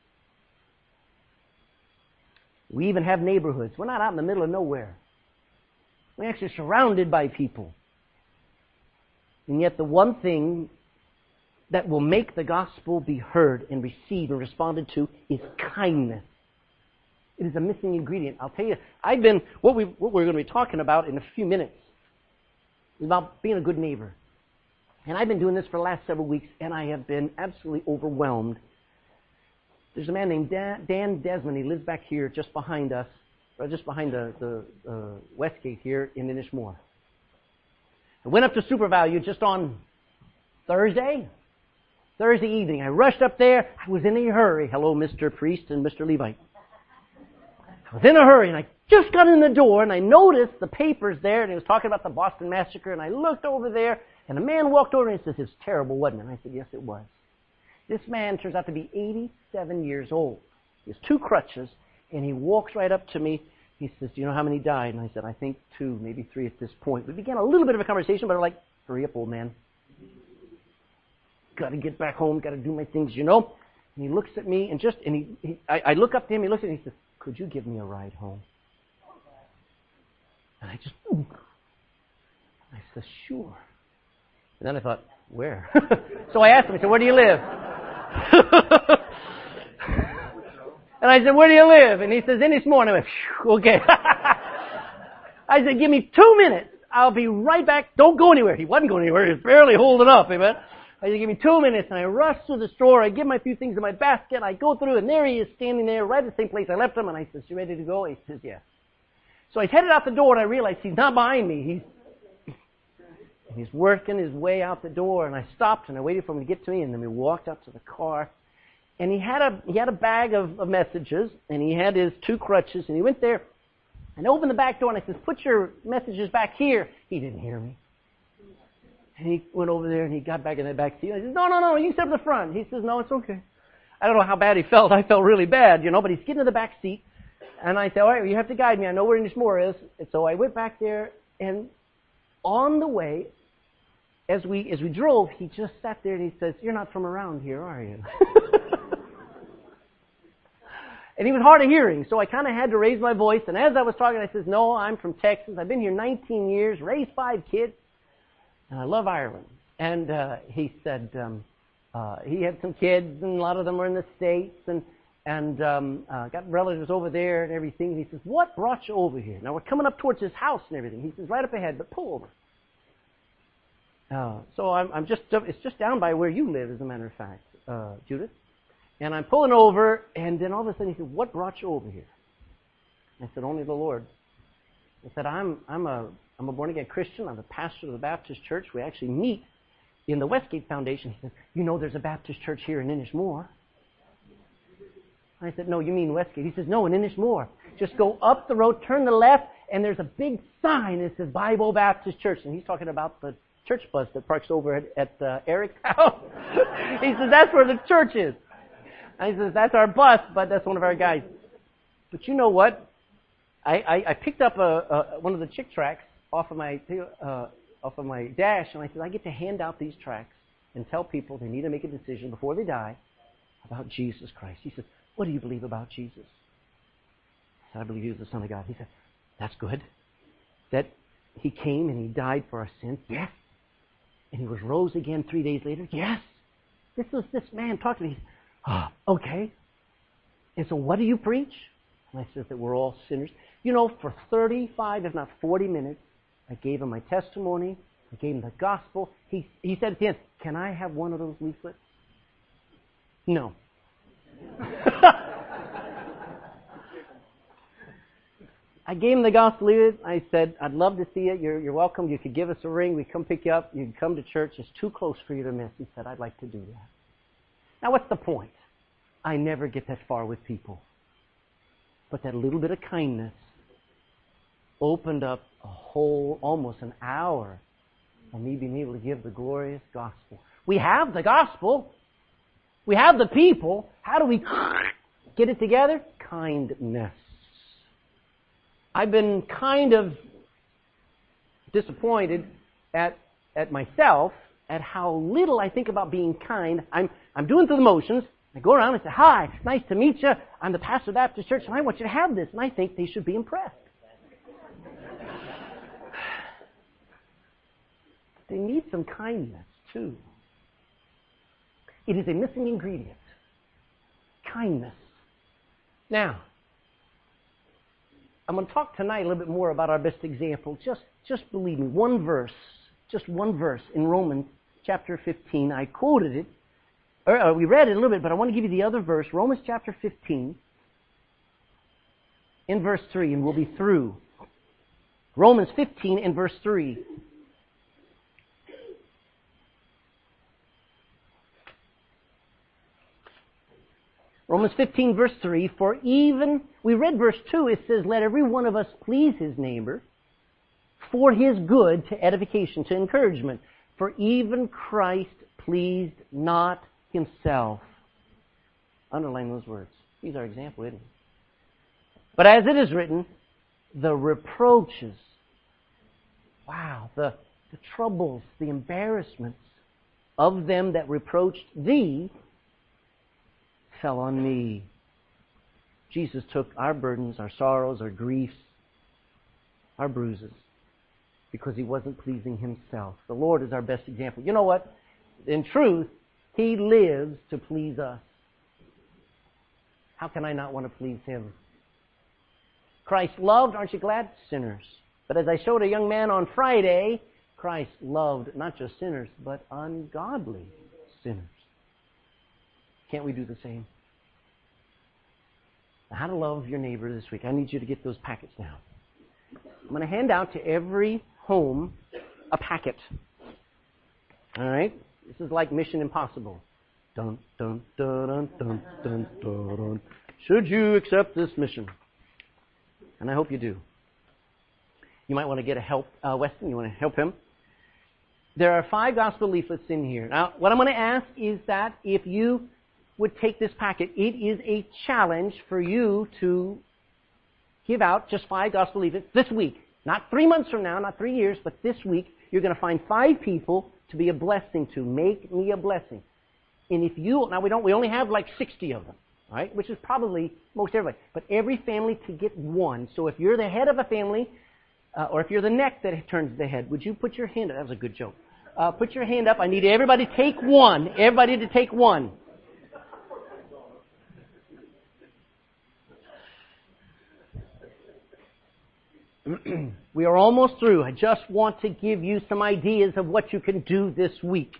We even have neighborhoods. We're not out in the middle of nowhere. We're actually surrounded by people. And yet the one thing that will make the gospel be heard and received and responded to is kindness. It is a missing ingredient. I'll tell you, what we're going to be talking about in a few minutes is about being a good neighbor. And I've been doing this for the last several weeks, and I have been absolutely overwhelmed. There's a man named Dan Desmond. He lives back here just behind us, or just behind the Westgate here in Inishmore. I went up to Super Value just on Thursday evening. I rushed up there. I was in a hurry. Hello, Mr. Priest and Mr. Levite. I was in a hurry, and I just got in the door, and I noticed the papers there, and it was talking about the Boston Massacre, and I looked over there, and a man walked over and he says, "It's terrible, wasn't it?" And I said, "Yes, it was." This man turns out to be 87 years old. He has 2 crutches, and he walks right up to me. He says, "Do you know how many died?" And I said, "I think 2, maybe 3 at this point." We began a little bit of a conversation, but I'm like, "Hurry up, old man. Got to get back home, got to do my things, you know." And he looks at me, and I look up to him, he looks at me, and he says, "Could you give me a ride home?" And I said, "Sure." And then I thought, where? So I asked him, I said, "Where do you live?" And I said, "Where do you live?" And he says, "Inishmore." And I went, "Phew, okay." I said, "Give me 2 minutes. I'll be right back. Don't go anywhere." He wasn't going anywhere. He was barely holding up. Amen. I said, "Give me 2 minutes." And I rush through the store. I give him a few things in my basket. I go through, and there he is standing there right at the same place I left him. And I said, "You ready to go?" He says, "Yes." So I headed out the door, and I realized he's not behind me. He's working his way out the door, and I stopped, and I waited for him to get to me, and then we walked up to the car. And he had a bag of messages, and he had his 2 crutches, and he went there and opened the back door, and I said, "Put your messages back here." He didn't hear me. And he went over there, and he got back in that back seat. I said, No, you can sit up the front. He says, "No, it's okay." I don't know how bad he felt. I felt really bad, you know, but he's getting in the back seat. And I said, "All right, well, you have to guide me. I know where Inishmore is." And so I went back there, and on the way, as we drove, he just sat there and he says, "You're not from around here, are you?" And he was hard of hearing, so I kind of had to raise my voice. And as I was talking, I says, "No, I'm from Texas. I've been here 19 years, raised 5 kids, and I love Ireland." And he said he had some kids, and a lot of them were in the States, and got relatives over there and everything. And he says, "What brought you over here?" Now, we're coming up towards his house and everything. He says, "Right up ahead, but pull over." So it's just down by where you live, as a matter of fact, Judith. And I'm pulling over, and then all of a sudden he said, "What brought you over here?" I said, "Only the Lord." I said, I'm a born-again Christian. I'm the pastor of the Baptist church. We actually meet in the Westgate Foundation. He said, "You know there's a Baptist church here in Inishmore." I said, "No, you mean Westgate." He says, "No, in Inishmore. Just go up the road, turn to the left, and there's a big sign that says Bible Baptist Church, and he's talking about the church bus that parks over at Eric's house. He says, that's where the church is. And he says, that's our bus, but that's one of our guys. But you know what? I picked up one of the chick tracts off of my dash, and I said, I get to hand out these tracts and tell people they need to make a decision before they die about Jesus Christ. He said, what do you believe about Jesus? I said, I believe he was the Son of God. He said, that's good. That he came and he died for our sins. Yes. And he was rose again 3 days later. Yes. This man talked to me. He said, okay. And so what do you preach? And I said that we're all sinners. You know, for 35, if not 40 minutes, I gave him my testimony. I gave him the gospel. He said at the end, can I have one of those leaflets? No. I gave him the gospel leaflet. I said, I'd love to see it. You're welcome. You could give us a ring. We come pick you up. You can come to church. It's too close for you to miss. He said, I'd like to do that. Now, what's the point? I never get that far with people. But that little bit of kindness opened up a whole, almost an hour of me being able to give the glorious gospel. We have the gospel. We have the people. How do we get it together? Kindness. I've been kind of disappointed at myself at how little I think about being kind. I'm doing through the motions. I go around and say, hi, it's nice to meet you. I'm the pastor of the Baptist Church, and I want you to have this. And I think they should be impressed. They need some kindness, too. It is a missing ingredient. Kindness. Now, I'm going to talk tonight a little bit more about our best example. Just believe me, just one verse in Romans chapter 15. I quoted it. We read it a little bit, but I want to give you the other verse. Romans chapter 15, in verse 3, and we'll be through. Romans 15 in verse 3. Romans 15, verse 3, we read verse 2, it says, let every one of us please his neighbor for his good, to edification, to encouragement. For even Christ pleased not himself. Underline those words. He's our example, isn't he? But as it is written, the reproaches, the troubles, the embarrassments of them that reproached thee fell on me. Jesus took our burdens, our sorrows, our griefs, our bruises, because he wasn't pleasing himself. The Lord is our best example. You know what? In truth, he lives to please us. How can I not want to please him? Christ loved, aren't you glad? Sinners. But as I showed a young man on Friday, Christ loved not just sinners, but ungodly sinners. Can't we do the same? Now, how to love your neighbor this week. I need you to get those packets now. I'm going to hand out to every home a packet. All right? This is like Mission Impossible. Dun, dun, dun, dun, dun, dun, dun, dun. Should you accept this mission? And I hope you do. You might want to get a help, Weston. You want to help him? There are 5 gospel leaflets in here. Now, what I'm going to ask is that if you would take this packet, it is a challenge for you to give out just 5 gospel leaflets this week. Not 3 months from now, not 3 years, but this week. You're going to find 5 people to be a blessing to. Make me a blessing. And if you, now we only have like 60 of them, right? Which is probably most everybody. But every family to get one. So if you're the head of a family, or if you're the neck that turns the head, would you put your hand up? That was a good joke. Put your hand up. I need everybody to take one. Everybody to take one. We are almost through. I just want to give you some ideas of what you can do this week.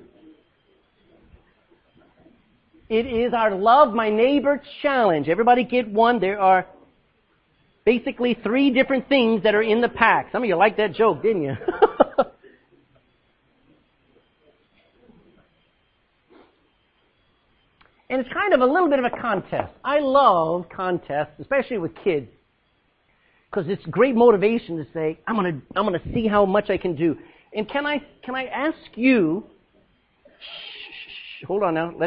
It is our Love My Neighbor Challenge. Everybody get one. There are basically 3 different things that are in the pack. Some of you liked that joke, didn't you? And it's kind of a little bit of a contest. I love contests, especially with kids. Because it's great motivation to say, I'm gonna see how much I can do. And can I ask you, hold on now,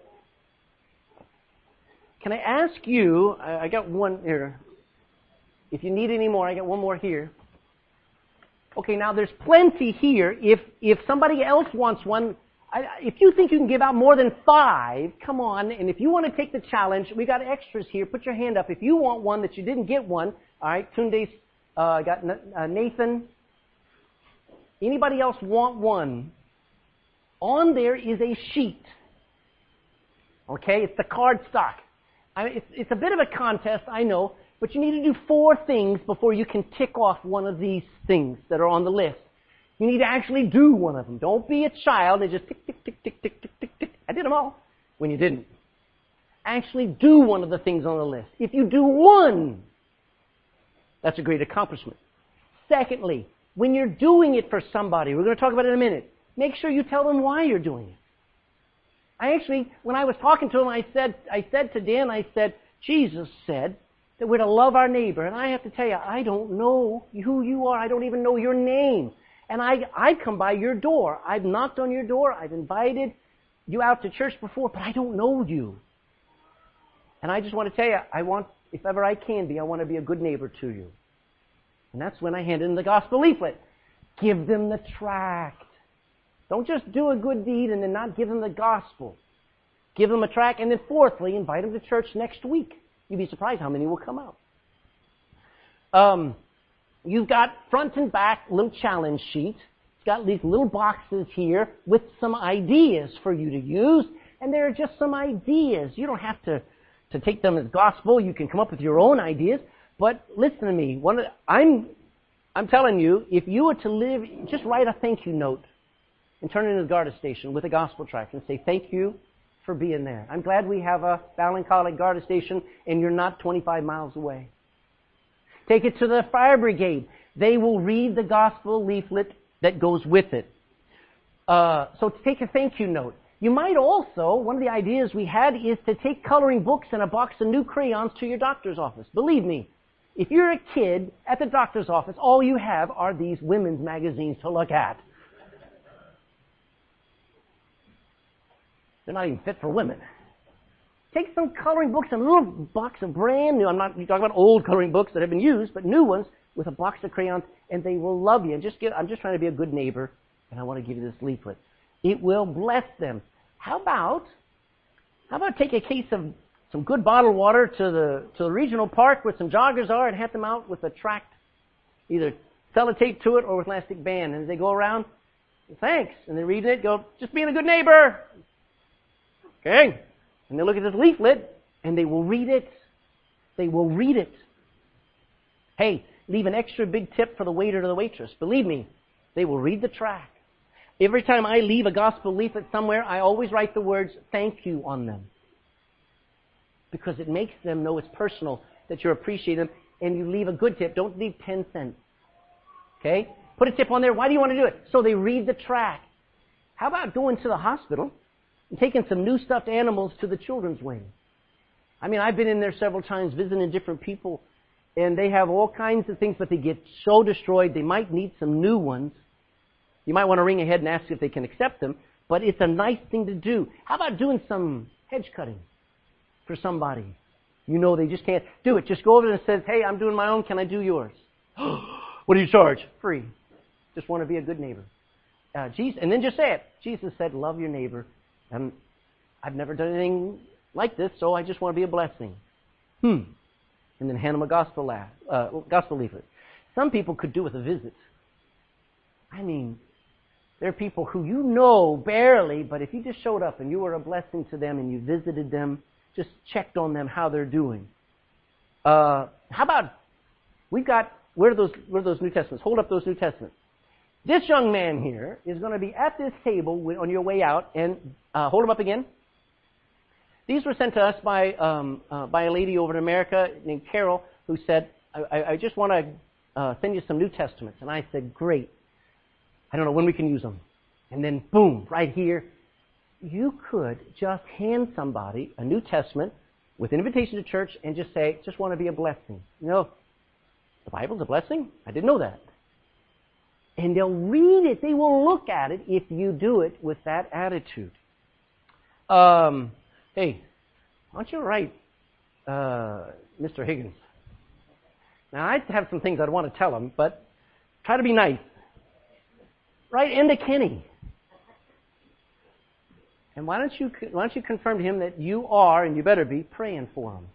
can I ask you, I got one here. If you need any more, I got one more here. Okay, now there's plenty here. If somebody else wants one, if you think you can give out more than 5, come on. And if you want to take the challenge, we got extras here. Put your hand up. If you want one that you didn't get one, all right, Tunde's got Nathan. Anybody else want one? On there is a sheet. Okay, it's the card stock. It's a bit of a contest, I know, but you need to do 4 things before you can tick off one of these things that are on the list. You need to actually do one of them. Don't be a child and just tick, tick, tick, tick, tick, tick, tick, tick. I did them all when you didn't. Actually do one of the things on the list. If you do one, that's a great accomplishment. Secondly, when you're doing it for somebody, we're going to talk about it in a minute, make sure you tell them why you're doing it. When I was talking to him, I said to Dan, Jesus said that we're to love our neighbor. And I have to tell you, I don't know who you are. I don't even know your name. And I come by your door. I've knocked on your door. I've invited you out to church before, but I don't know you. And I just want to tell you, if ever I can be, I want to be a good neighbor to you. And that's when I hand in the gospel leaflet. Give them the tract. Don't just do a good deed and then not give them the gospel. Give them a tract, and then fourthly, invite them to church next week. You'd be surprised how many will come out. You've got front and back little challenge sheets. It's got these little boxes here with some ideas for you to use, and there are just some ideas. You don't have to take them as gospel. You can come up with your own ideas. But listen to me. I'm telling you, if you were to live, just write a thank you note and turn it into the Garda station with a gospel tract and say, thank you for being there. I'm glad we have a Fallon College Garda station and you're not 25 miles away. Take it to the fire brigade. They will read the gospel leaflet that goes with it. So take a thank you note. You might also, one of the ideas we had is to take coloring books and a box of new crayons to your doctor's office. Believe me, if you're a kid at the doctor's office, all you have are these women's magazines to look at. They're not even fit for women. Take some coloring books and a little box of brand new, I'm not talking about old coloring books that have been used, but new ones with a box of crayons, and they will love you. I'm just trying to be a good neighbor, and I want to give you this leaflet. It will bless them. How about take a case of some good bottled water to the regional park where some joggers are and have them out with a tract, either sellotape to it or with elastic band. And as they go around, thanks. And they read it, go, just being a good neighbor. Okay. And they look at this leaflet and they will read it. They will read it. Hey, leave an extra big tip for the waiter or the waitress. Believe me, they will read the tract. Every time I leave a gospel leaflet somewhere, I always write the words, thank you on them. Because it makes them know it's personal, that you're appreciating them, and you leave a good tip. Don't leave 10 cents. Okay? Put a tip on there. Why do you want to do it? So they read the tract. How about going to the hospital and taking some new stuffed animals to the children's wing? I mean, I've been in there several times visiting different people, and they have all kinds of things, but they get so destroyed, they might need some new ones. You might want to ring ahead and ask if they can accept them, but it's a nice thing to do. How about doing some hedge cutting for somebody? You know they just can't do it. Just go over there and says, hey, I'm doing my own, can I do yours? What do you charge? Free. Just want to be a good neighbor. And then just say it. Jesus said, love your neighbor. And I've never done anything like this, so I just want to be a blessing. And then hand them a gospel leaflet. Some people could do with a visit. I mean, there are people who you know barely, but if you just showed up and you were a blessing to them and you visited them, just checked on them how they're doing. How about, where are those New Testaments? Hold up those New Testaments. This young man here is going to be at this table on your way out, and hold them up again. These were sent to us by a lady over in America named Carol, who said, I just want to send you some New Testaments. And I said, great. I don't know when we can use them. And then, boom, right here, you could just hand somebody a New Testament with an invitation to church and just say, just want to be a blessing. You know, The Bible's a blessing? I didn't know that. And they'll read it. They will look at it if you do it with that attitude. Hey, why don't you write Mr. Higgins? Now, I have some things I'd want to tell him, but try to be nice. Write Enda Kenny. And why don't you confirm to him that you are, and you better be, praying for him.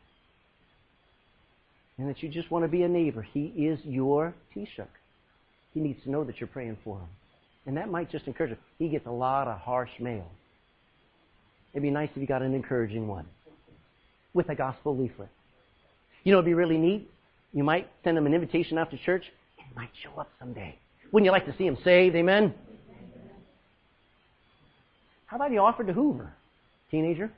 And that you just want to be a neighbor. He is your Taoiseach. He needs to know that you're praying for him. And that might just encourage him. He gets a lot of harsh mail. It'd be nice if you got an encouraging one with a gospel leaflet. You know, it'd be really neat. You might send him an invitation out to church. He might show up someday. Wouldn't you like to see him saved? Amen? How about you offered to Hoover, teenager?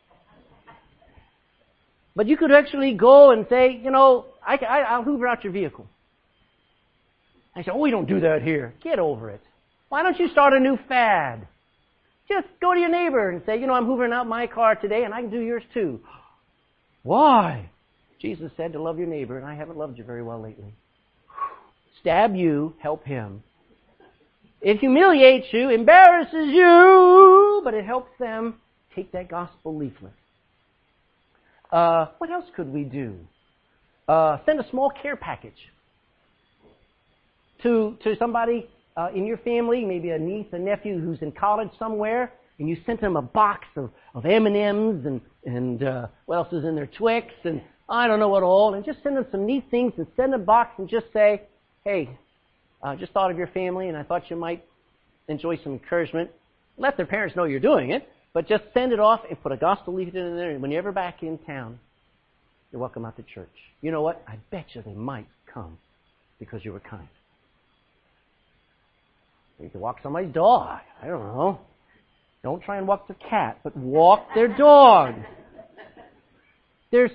But you could actually go and say, you know, I'll Hoover out your vehicle. I say, oh, we don't do that here. Get over it. Why don't you start a new fad? Just go to your neighbor and say, you know, I'm hoovering out my car today and I can do yours too. Why? Jesus said to love your neighbor, and I haven't loved you very well lately. Stab you, help him. It humiliates you, embarrasses you, but it helps them take that gospel leaflet. What else could we do? Send a small care package to somebody in your family, maybe a niece, a nephew who's in college somewhere, and you sent them a box of M&Ms and what else is in there, Twix, and I don't know what all, and just send them some neat things and send a box and just say, hey, just thought of your family and I thought you might enjoy some encouragement. Let their parents know you're doing it, but just send it off and put a gospel leaflet in there, and when you're ever back in town, you're welcome out to church. You know what? I bet you they might come because you were kind. You can walk somebody's dog. I don't know. Don't try and walk the cat, but walk their dog. There's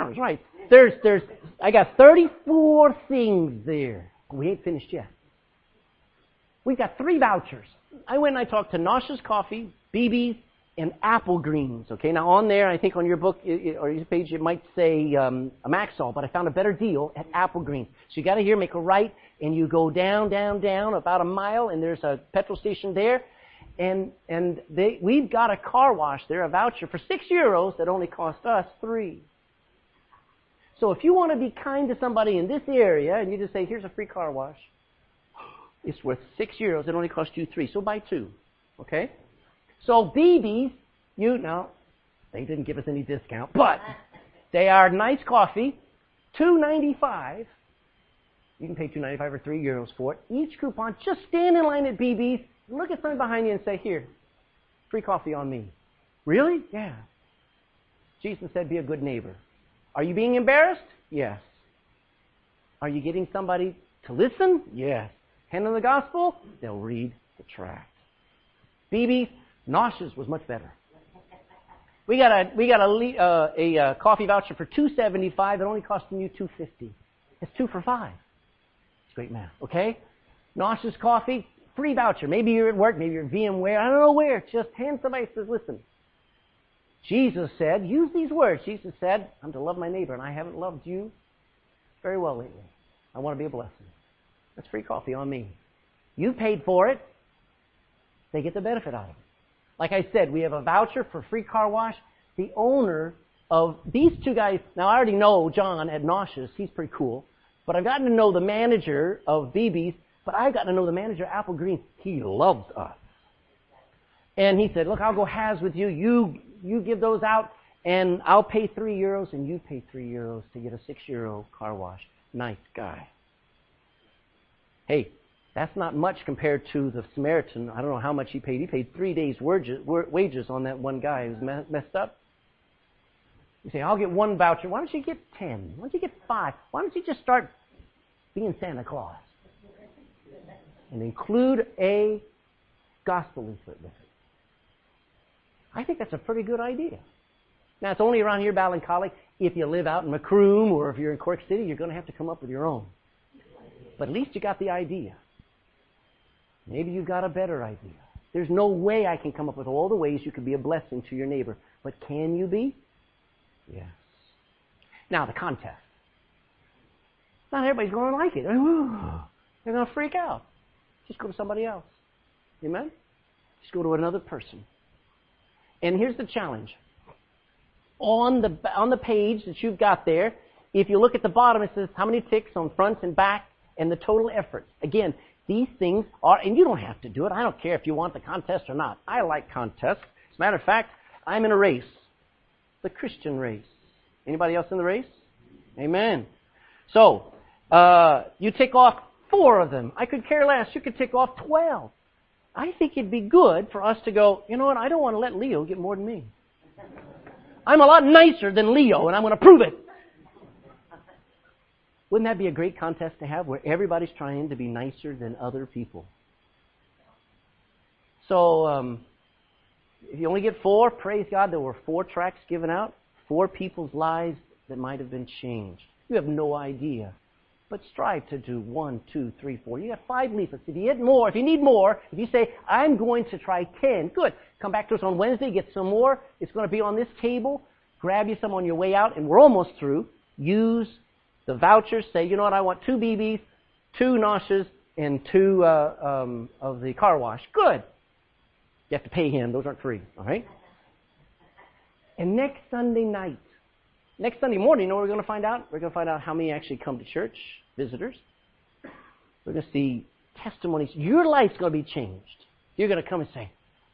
I got 34 things there. We ain't finished yet. We've got 3 vouchers. I went and I talked to Nosh's Coffee, BB's, and Apple Greens. Okay, now on there, I think on your book or your page, it might say a Maxall, but I found a better deal at Apple Greens. So you got to here, make a right, and you go down about a mile, and there's a petrol station there, and we've got a car wash there, a voucher for €6 that only cost us 3. So if you want to be kind to somebody in this area, and you just say, here's a free car wash, it's worth €6. It only cost you 3. So buy 2. Okay? So BB's, they didn't give us any discount, but they are nice coffee, $2.95. You can pay $2.95 or €3 for it. Each coupon, just stand in line at BB's, look at somebody behind you and say, here, free coffee on me. Really? Yeah. Jesus said, be a good neighbor. Are you being embarrassed? Yes. Are you getting somebody to listen? Yes. Hand them the gospel? They'll read the tract. BB's, Nosh's was much better. We got a coffee voucher for $2.75. It only costing you $2.50. It's 2 for $5. It's great math. Okay? Nosh's Coffee, free voucher. Maybe you're at work, maybe you're at VMware. I don't know where. Just hand somebody says, listen. Jesus said, use these words. Jesus said, I'm to love my neighbor, and I haven't loved you very well lately. I want to be a blessing. That's free coffee on me. You paid for it. They get the benefit out of it. Like I said, we have a voucher for free car wash. The owner of these 2 guys, now I already know John at Nosh's. He's pretty cool. But I've gotten to know the manager of BB's, but I've gotten to know the manager of Apple Greens. He loves us. And he said, look, I'll go halves with you. You give those out, and I'll pay €3, and you pay €3 to get a €6 car wash. Nice guy. Hey, that's not much compared to the Samaritan. I don't know how much he paid. He paid 3 days' wages on that one guy who's messed up. You say, I'll get 1 voucher. Why don't you get 10? Why don't you get 5? Why don't you just start being Santa Claus? And include a gospel leaflet with it. I think that's a pretty good idea. Now, it's only around here, Ballincollig. If you live out in Macroom or if you're in Cork City, you're going to have to come up with your own. But at least you got the idea. Maybe you've got a better idea. There's no way I can come up with all the ways you could be a blessing to your neighbor. But can you be? Yes. Now, the contest. Not everybody's going to like it. They're going to freak out. Just go to somebody else. Amen? Just go to another person. And here's the challenge. On the page that you've got there, if you look at the bottom, it says how many ticks on front and back and the total effort. Again, these things are, and you don't have to do it. I don't care if you want the contest or not. I like contests. As a matter of fact, I'm in a race. The Christian race. Anybody else in the race? Amen. So, you tick off 4 of them. I could care less. You could tick off 12. I think it'd be good for us to go, you know what, I don't want to let Leo get more than me. I'm a lot nicer than Leo, and I'm going to prove it. Wouldn't that be a great contest to have where everybody's trying to be nicer than other people? So, if you only get 4, praise God, there were 4 tracts given out, 4 people's lives that might have been changed. You have no idea. But strive to do 1, 2, 3, 4. You got 5 leaflets. If you need more, if you say, I'm going to try 10, good. Come back to us on Wednesday, get some more. It's going to be on this table. Grab you some on your way out, and we're almost through. Use the vouchers. Say, you know what, I want 2 BBs, 2 Noshes, and 2 of the car wash. Good. You have to pay him. Those aren't free. All right? And next Sunday morning, you know what we're going to find out? We're going to find out how many actually come to church, visitors. We're going to see testimonies. Your life's going to be changed. You're going to come and say,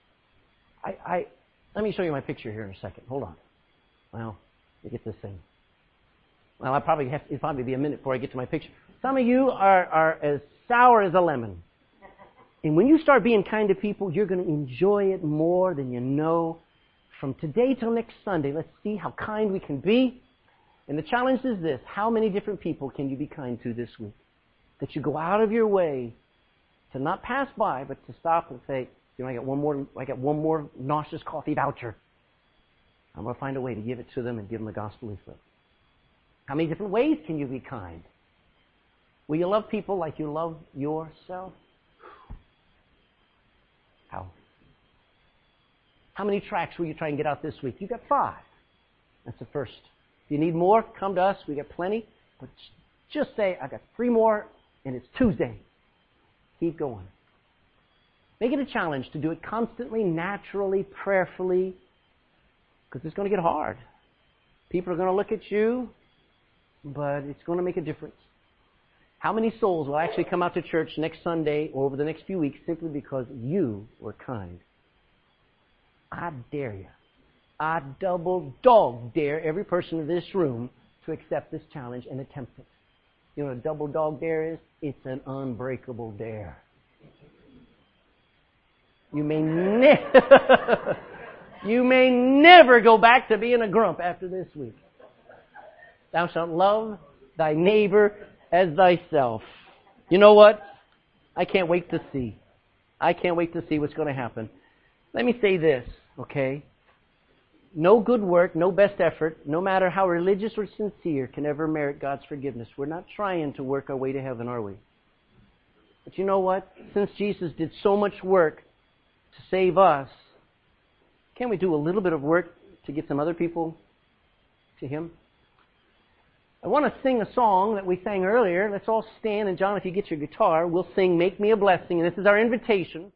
let me show you my picture here in a second. Hold on. Well, let me get this thing. Well, it'll probably be a minute before I get to my picture. Some of you are as sour as a lemon. And when you start being kind to people, you're going to enjoy it more than you know. From today till next Sunday, let's see how kind we can be. And the challenge is this: how many different people can you be kind to this week? That you go out of your way to not pass by, but to stop and say, you know, I got one more nauseous coffee voucher. I'm going to find a way to give it to them and give them the gospel leaflet. How many different ways can you be kind? Will you love people like you love yourself? How? How many tracts will you try and get out this week? You got 5. That's the first. If you need more, come to us. We got plenty. But just say, I got 3 more, and it's Tuesday. Keep going. Make it a challenge to do it constantly, naturally, prayerfully, because it's going to get hard. People are going to look at you, but it's going to make a difference. How many souls will actually come out to church next Sunday or over the next few weeks simply because you were kind? I dare you. I double dog dare every person in this room to accept this challenge and attempt it. You know what a double dog dare is? It's an unbreakable dare. You may never go back to being a grump after this week. Thou shalt love thy neighbor as thyself. You know what? I can't wait to see. I can't wait to see what's going to happen. Let me say this, okay? No good work, no best effort, no matter how religious or sincere, can ever merit God's forgiveness. We're not trying to work our way to heaven, are we? But you know what? Since Jesus did so much work to save us, can't we do a little bit of work to get some other people to Him? I want to sing a song that we sang earlier. Let's all stand, and John, if you get your guitar, we'll sing Make Me a Blessing, and this is our invitation.